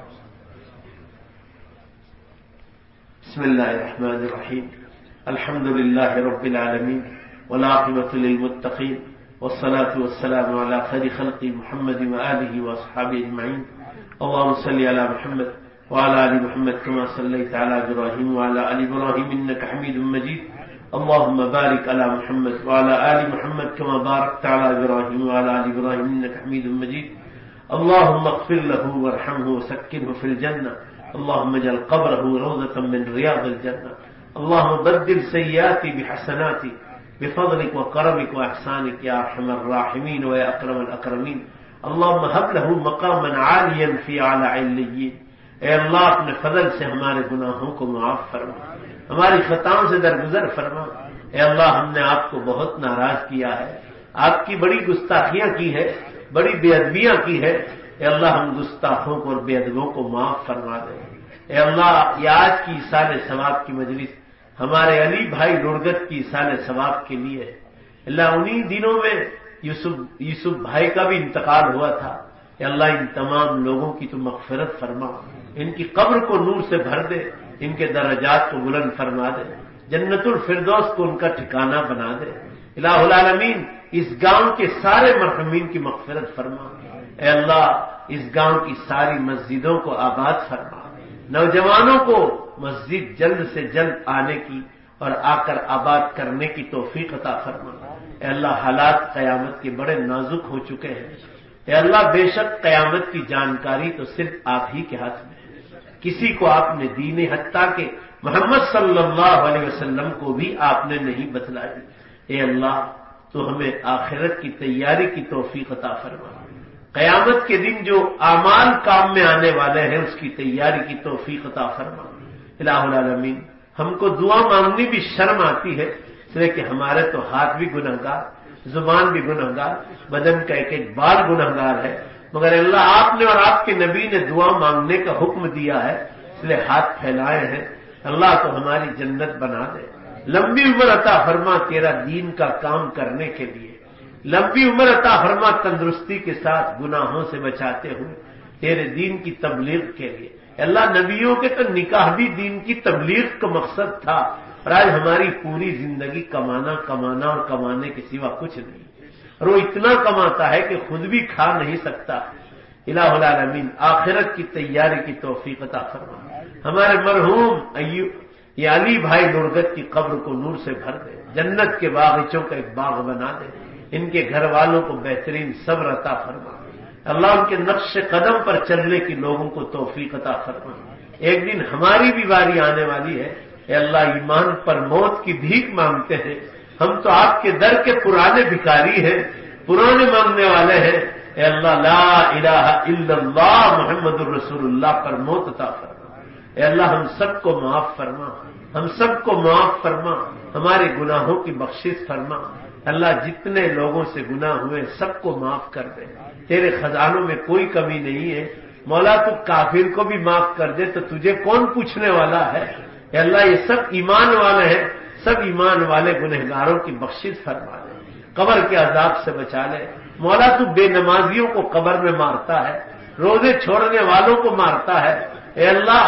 بسم اللہ الرحمن الرحیم. الحمد للہ رب العالمین والعاقبۃ للمتقین والصلاة والسلام علی خیر خلق محمد وآلہ واصحابہ اجمعین. اللهم صل علی محمد وعلى آل محمد كما صليت على إبراهيم وعلى آل إبراهيم إنك حميد مجيد. اللهم بارك على محمد وعلى آل محمد كما باركت على إبراهيم وعلى آل إبراهيم إنك حميد مجيد. اللهم اغفر له وارحمه وسكنه في الجنة. اللهم اجعل قبره روضة من رياض الجنة. اللهم بدل سيئاتي بحسناتي بفضلك وكرمك وإحسانك يا أرحم الراحمين ويا أكرم الأكرمين. اللهم هب له مقاما عاليا في أعلى عليين. اے اللہ اپنے فضل سے ہمارے گناہوں کو معاف فرما، ہماری خطاؤں سے درگزر فرما. اے اللہ ہم نے آپ کو بہت ناراض کیا ہے، آپ کی بڑی گستاخیاں کی ہے، بڑی بے ادبیاں کی ہے. اے اللہ ہم گستاخوں کو اور بے ادبوں کو معاف فرما دے. اے اللہ یہ آج کی ایصال ثواب کی مجلس ہمارے علی بھائی لڑگت کی ایصال ثواب کے لیے ہے. اللہ انہی دنوں میں یوسف یوسف بھائی کا بھی انتقال ہوا تھا. اے اللہ ان تمام لوگوں کی تو مغفرت فرما، ان کی قبر کو نور سے بھر دے، ان کے درجات کو بلند فرما دے، جنت الفردوس کو ان کا ٹھکانہ بنا دے. الہ العالمین اس گاؤں کے سارے مرحومین کی مغفرت فرما. اے اللہ اس گاؤں کی ساری مسجدوں کو آباد فرما، نوجوانوں کو مسجد جلد سے جلد آنے کی اور آ کر آباد کرنے کی توفیق عطا فرما. اے اللہ حالات قیامت کے بڑے نازک ہو چکے ہیں. اے اللہ بے شک قیامت کی جانکاری تو صرف آپ ہی کے ہاتھ میں ہے، کسی کو آپ نے دی نہیں، حتیٰ کہ محمد صلی اللہ علیہ وسلم کو بھی آپ نے نہیں بتلائی. اے اللہ تو ہمیں آخرت کی تیاری کی توفیق عطا فرما. قیامت کے دن جو اعمال کام میں آنے والے ہیں اس کی تیاری کی توفیق عطا فرما. الہ العالمین ہم کو دعا مانگنی بھی شرم آتی ہے، اس لیے کہ ہمارے تو ہاتھ بھی گنہگار، زبان بھی گنہگار، بدن کا ایک ایک بال گنہگار ہے، مگر اللہ آپ نے اور آپ کے نبی نے دعا مانگنے کا حکم دیا ہے، اس لیے ہاتھ پھیلائے ہیں. اللہ تو ہماری جنت بنا دے. لمبی عمر عطا فرما تیرا دین کا کام کرنے کے لیے، لمبی عمر عطا فرما تندرستی کے ساتھ گناہوں سے بچاتے ہوئے تیرے دین کی تبلیغ کے لیے. اللہ نبیوں کے تو نکاح بھی دین کی تبلیغ کا مقصد تھا، اور آج ہماری پوری زندگی کمانا کمانا اور کمانے کے سوا کچھ نہیں، اور وہ اتنا کماتا ہے کہ خود بھی کھا نہیں سکتا. الہ العالمین آخرت کی تیاری کی توفیق عطا فرما. ہمارے مرحوم ایوب یہ علی بھائی لڑگت کی قبر کو نور سے بھر دے، جنت کے باغیچوں کا ایک باغ بنا دے. ان کے گھر والوں کو بہترین صبر عطا فرما. اللہ ان کے نقش قدم پر چلنے کی لوگوں کو توفیق عطا فرما. ایک دن ہماری بھی باری آنے والی ہے. اے اللہ ایمان پر موت کی بھیک مانگتے ہیں، ہم تو آپ کے در کے پرانے بھکاری ہیں، پرانے مانگنے والے ہیں. اے اللہ لا الہ الا اللہ محمد الرسول اللہ پر موت عطا فرما. اے اللہ ہم سب کو معاف فرما، ہم سب کو معاف فرما، ہمارے گناہوں کی بخشش فرما. اللہ جتنے لوگوں سے گناہ ہوئے سب کو معاف کر دے. تیرے خزانوں میں کوئی کمی نہیں ہے. مولا تو کافر کو بھی معاف کر دے تو تجھے کون پوچھنے والا ہے. اے اللہ یہ سب ایمان والے ہیں، سب ایمان والے گنہگاروں کی بخشش فرما دے، قبر کے عذاب سے بچا لے. مولا تو بے نمازیوں کو قبر میں مارتا ہے، روزے چھوڑنے والوں کو مارتا ہے. اے اللہ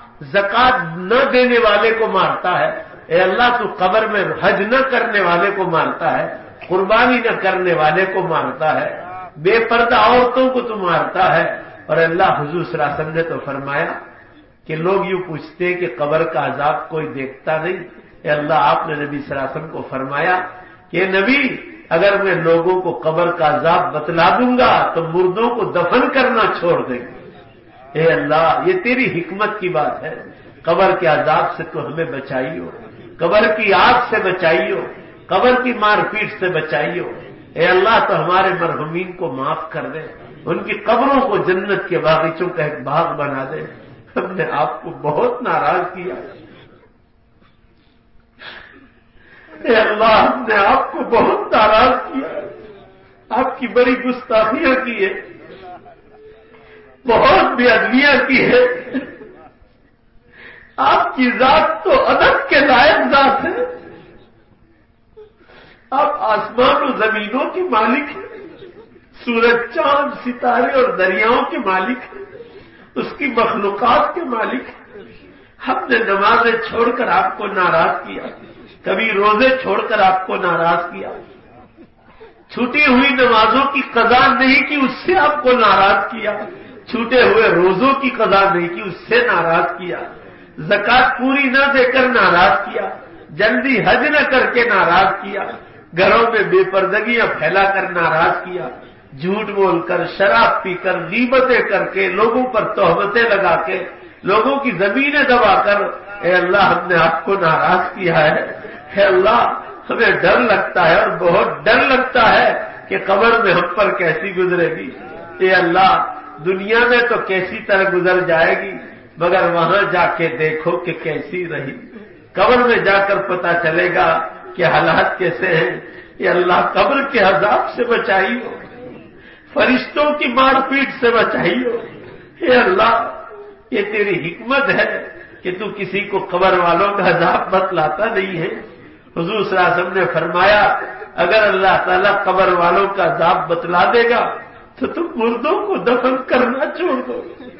زکات نہ دینے والے کو مارتا ہے. اے اللہ تو قبر میں حج نہ کرنے والے کو مارتا ہے، قربانی نہ کرنے والے کو مارتا ہے، بے پردہ عورتوں کو تو مارتا ہے. اور اللہ حضور صلی اللہ علیہ وسلم نے تو فرمایا کہ لوگ یوں پوچھتے ہیں کہ قبر کا عذاب کوئی دیکھتا نہیں. اے اللہ آپ نے نبی صلی اللہ علیہ وسلم کو فرمایا کہ نبی اگر میں لوگوں کو قبر کا عذاب بتلا دوں گا تو مردوں کو دفن کرنا چھوڑ دیں گے. اے اللہ یہ تیری حکمت کی بات ہے. قبر کے عذاب سے تو ہمیں بچائیو، قبر کی آگ سے بچائیو، قبر کی مار پیٹ سے بچائیو. اے اللہ تو ہمارے مرحومین کو معاف کر دے، ان کی قبروں کو جنت کے باغیچوں کا ایک باغ بنا دے۔ ہم نے آپ کو بہت ناراض کیا، اے اللہ ہم نے آپ کو بہت ناراض کیا، آپ کی بڑی گستاخیاں کی ہے، بہت بے ادبیاں کی ہے۔ آپ کی ذات تو ادب کے لائق ذات ہے، آپ آسمان و زمینوں کے مالک ہیں، سورج چاند ستارے اور دریاؤں کے مالک ہیں، اس کی مخلوقات کے مالک ہیں۔ ہم نے نمازیں چھوڑ کر آپ کو ناراض کیا، کبھی روزے چھوڑ کر آپ کو ناراض کیا، چھوٹی ہوئی نمازوں کی قضا نہیں کی اس سے آپ کو ناراض کیا، چھوٹے ہوئے روزوں کی قضا نہیں کی اس سے ناراض کیا، زکات پوری نہ دے کر ناراض کیا، جلدی حج نہ کر کے ناراض کیا، گھروں میں بے پردگیاں پھیلا کر ناراض کیا، جھوٹ بول کر، شراب پی کر، غیبتیں کر کے، لوگوں پر تہمتیں لگا کے، لوگوں کی زمینیں دبا کر، اے اللہ ہم نے آپ کو ناراض کیا ہے۔ اے اللہ ہمیں ڈر لگتا ہے اور بہت ڈر لگتا ہے کہ قبر میں ہم پر کیسی گزرے گی۔ اے اللہ دنیا میں تو کیسی طرح گزر جائے گی، مگر وہاں جا کے دیکھو کہ کیسی رہی، قبر میں جا کر پتہ چلے گا کہ حالات کیسے ہیں۔ اے اللہ قبر کے عذاب سے بچائیو، فرشتوں کی مار پیٹ سے بچائیو۔ اے اللہ یہ تیری حکمت ہے کہ تو کسی کو قبر والوں کا عذاب بتلاتا نہیں ہے۔ حضور صلی اللہ علیہ وسلم نے فرمایا اگر اللہ تعالیٰ قبر والوں کا عذاب بتلا دے گا تو تم مردوں کو دفن کرنا چھوڑ دو۔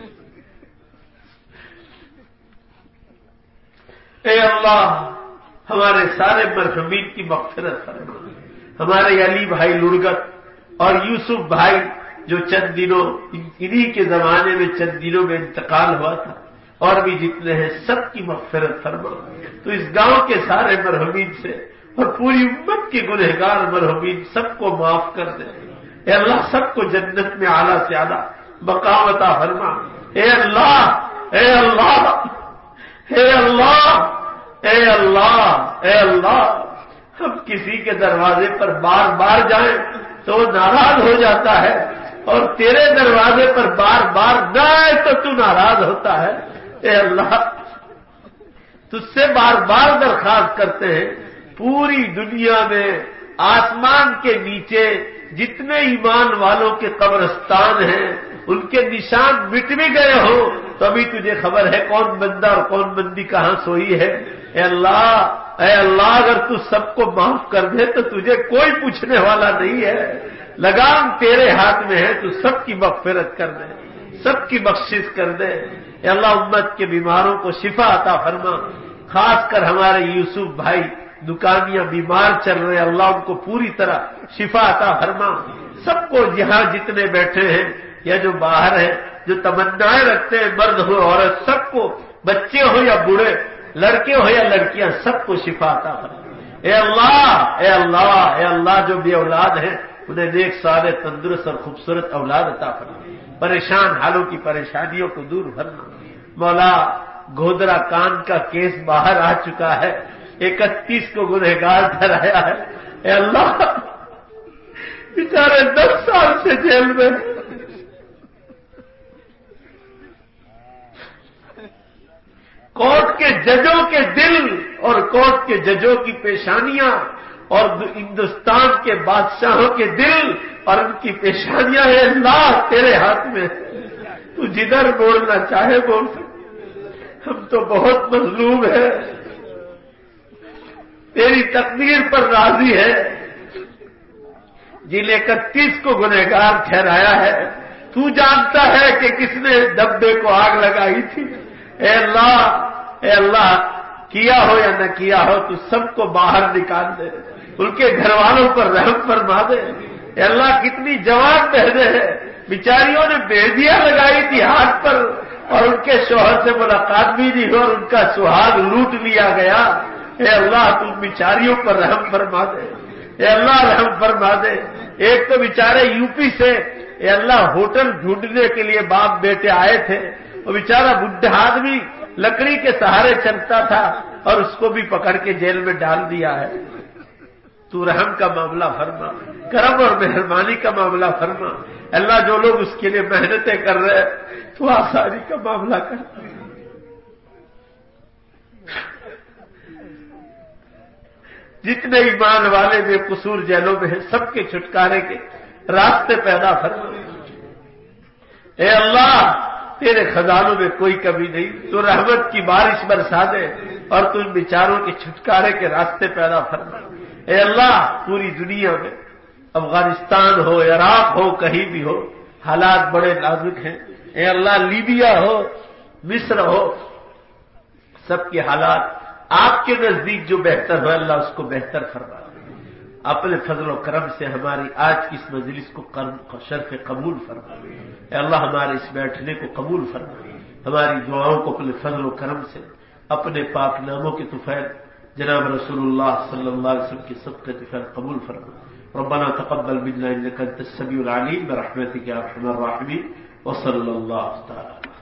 اے اللہ ہمارے سارے مرحومین کی مغفرت فرما، ہمارے علی بھائی لڑگت اور یوسف بھائی جو چند دنوں انہی کے زمانے میں چند دنوں میں انتقال ہوا تھا، اور بھی جتنے ہیں سب کی مغفرت فرما۔ تو اس گاؤں کے سارے مرحومین سے اور پوری امت کے گنہگار مرحومین سب کو معاف کر دے۔ اے اللہ سب کو جنت میں اعلیٰ سے اعلیٰ مقام عطا فرما۔ اے اللہ اے اللہ اے اللہ اے اللہ اے اللہ ہم کسی کے دروازے پر بار بار جائیں تو وہ ناراض ہو جاتا ہے، اور تیرے دروازے پر بار بار نہ آئے تو تو ناراض ہوتا ہے۔ اے اللہ تجھ سے بار بار درخواست کرتے ہیں، پوری دنیا میں آسمان کے نیچے جتنے ایمان والوں کے قبرستان ہیں ان کے نشان مٹ بھی گئے ہو تو ابھی تجھے خبر ہے کون بندہ اور کون بندی کہاں سوئی ہے۔ اے اللہ اے اللہ اگر تو سب کو معاف کر دے تو تجھے کوئی پوچھنے والا نہیں ہے، لگام تیرے ہاتھ میں ہے، تو سب کی مغفرت کر دے، سب کی بخشش کر دے۔ اے اللہ امت کے بیماروں کو شفا عطا فرما، خاص کر ہمارے یوسف بھائی دکانیاں بیمار چل رہے، اللہ ان کو پوری طرح شفا عطا فرما۔ سب کو یہاں جتنے بیٹھے ہیں یا جو باہر ہیں جو تمنائیں رکھتے ہیں، مرد ہو عورت، سب کو، بچے ہو یا بوڑھے، لڑکے ہو یا لڑکیاں، سب کو شفا عطا فرما۔ اے اللہ اے اللہ اے اللہ جو بے اولاد ہیں انہیں نیک صالح تندرست اور خوبصورت اولاد عطا فرما، پریشان حالوں کی پریشانیوں کو دور فرما۔ مولا گودرا کان کا کیس باہر آ چکا ہے، اکتیس کو گنہگار ٹھہرایا ہے۔ اے اللہ بیچارے دس سال سے جیل میں، کورٹ کے ججوں کے دل اور کورٹ کے ججوں کی پیشانیاں اور ہندوستان کے بادشاہوں کے دل اور ان کی پیشانیاں ہے اللہ تیرے ہاتھ میں، تو جدھر بولنا چاہے بول سکتے۔ ہم تو بہت مظلوم ہیں، تیری تقدیر پر راضی ہے، جن اکتیس کو گنہگار ٹھہرایا ہے تو جانتا ہے کہ کس نے ڈبے کو آگ لگائی تھی۔ اے اللہ اے اللہ کیا ہو یا نہ کیا ہو تو سب کو باہر نکال دے، ان کے گھر والوں پر رحم فرما دے۔ اے اللہ کتنی جوان بہنیں ہیں بیچاریوں نے بیڑیاں لگائی تھی ہاتھ پر اور ان کے شوہر سے ملاقات بھی نہیں ہوئی اور ان کا سہاگ لوٹ لیا گیا۔ اے اللہ تم بیچاریوں پر رحم فرما دے، اے اللہ رحم فرما دے۔ ایک تو بیچارے یو پی سے اے اللہ ہوٹل ڈھونڈنے کے لیے باپ بیٹے آئے تھے، وہ بیچارہ بڈھا آدمی لکڑی کے سہارے چلتا تھا اور اس کو بھی پکڑ کے جیل میں ڈال دیا ہے۔ تو رحم کا معاملہ فرما، کرم اور مہربانی کا معاملہ فرما۔ اللہ جو لوگ اس کے لیے محنتیں کر رہے ہیں تو آسانی کا معاملہ کرتے ہیں۔ جتنے ایمان والے بے قصور جیلوں میں ہیں سب کے چھٹکارے کے راستے پیدا فرما۔ اے اللہ تیرے خزانوں میں کوئی کمی نہیں، تو رحمت کی بارش برسا دے اور تو ان بیچاروں کے چھٹکارے کے راستے پیدا فرما۔ اے اللہ پوری دنیا میں افغانستان ہو، عراق ہو، کہیں بھی ہو، حالات بڑے نازک ہیں۔ اے اللہ لیبیا ہو، مصر ہو، سب کے حالات آپ کے نزدیک جو بہتر ہو اللہ اس کو بہتر فرما۔ اپنے فضل و کرم سے ہماری آج کی اس مجلس کو شرف قبول فرما۔ اے اللہ ہمارے اس بیٹھنے کو قبول فرما، ہماری دعاؤں کو اپنے فضل و کرم سے اپنے پاک ناموں کے طفیل جناب رسول اللہ صلی اللہ علیہ وسلم کی صدقے طفیل قبول فرما۔ ربنا تقبل منا انك انت السميع العليم برحمتك يا ارحم الراحمين وصلى الله تعالى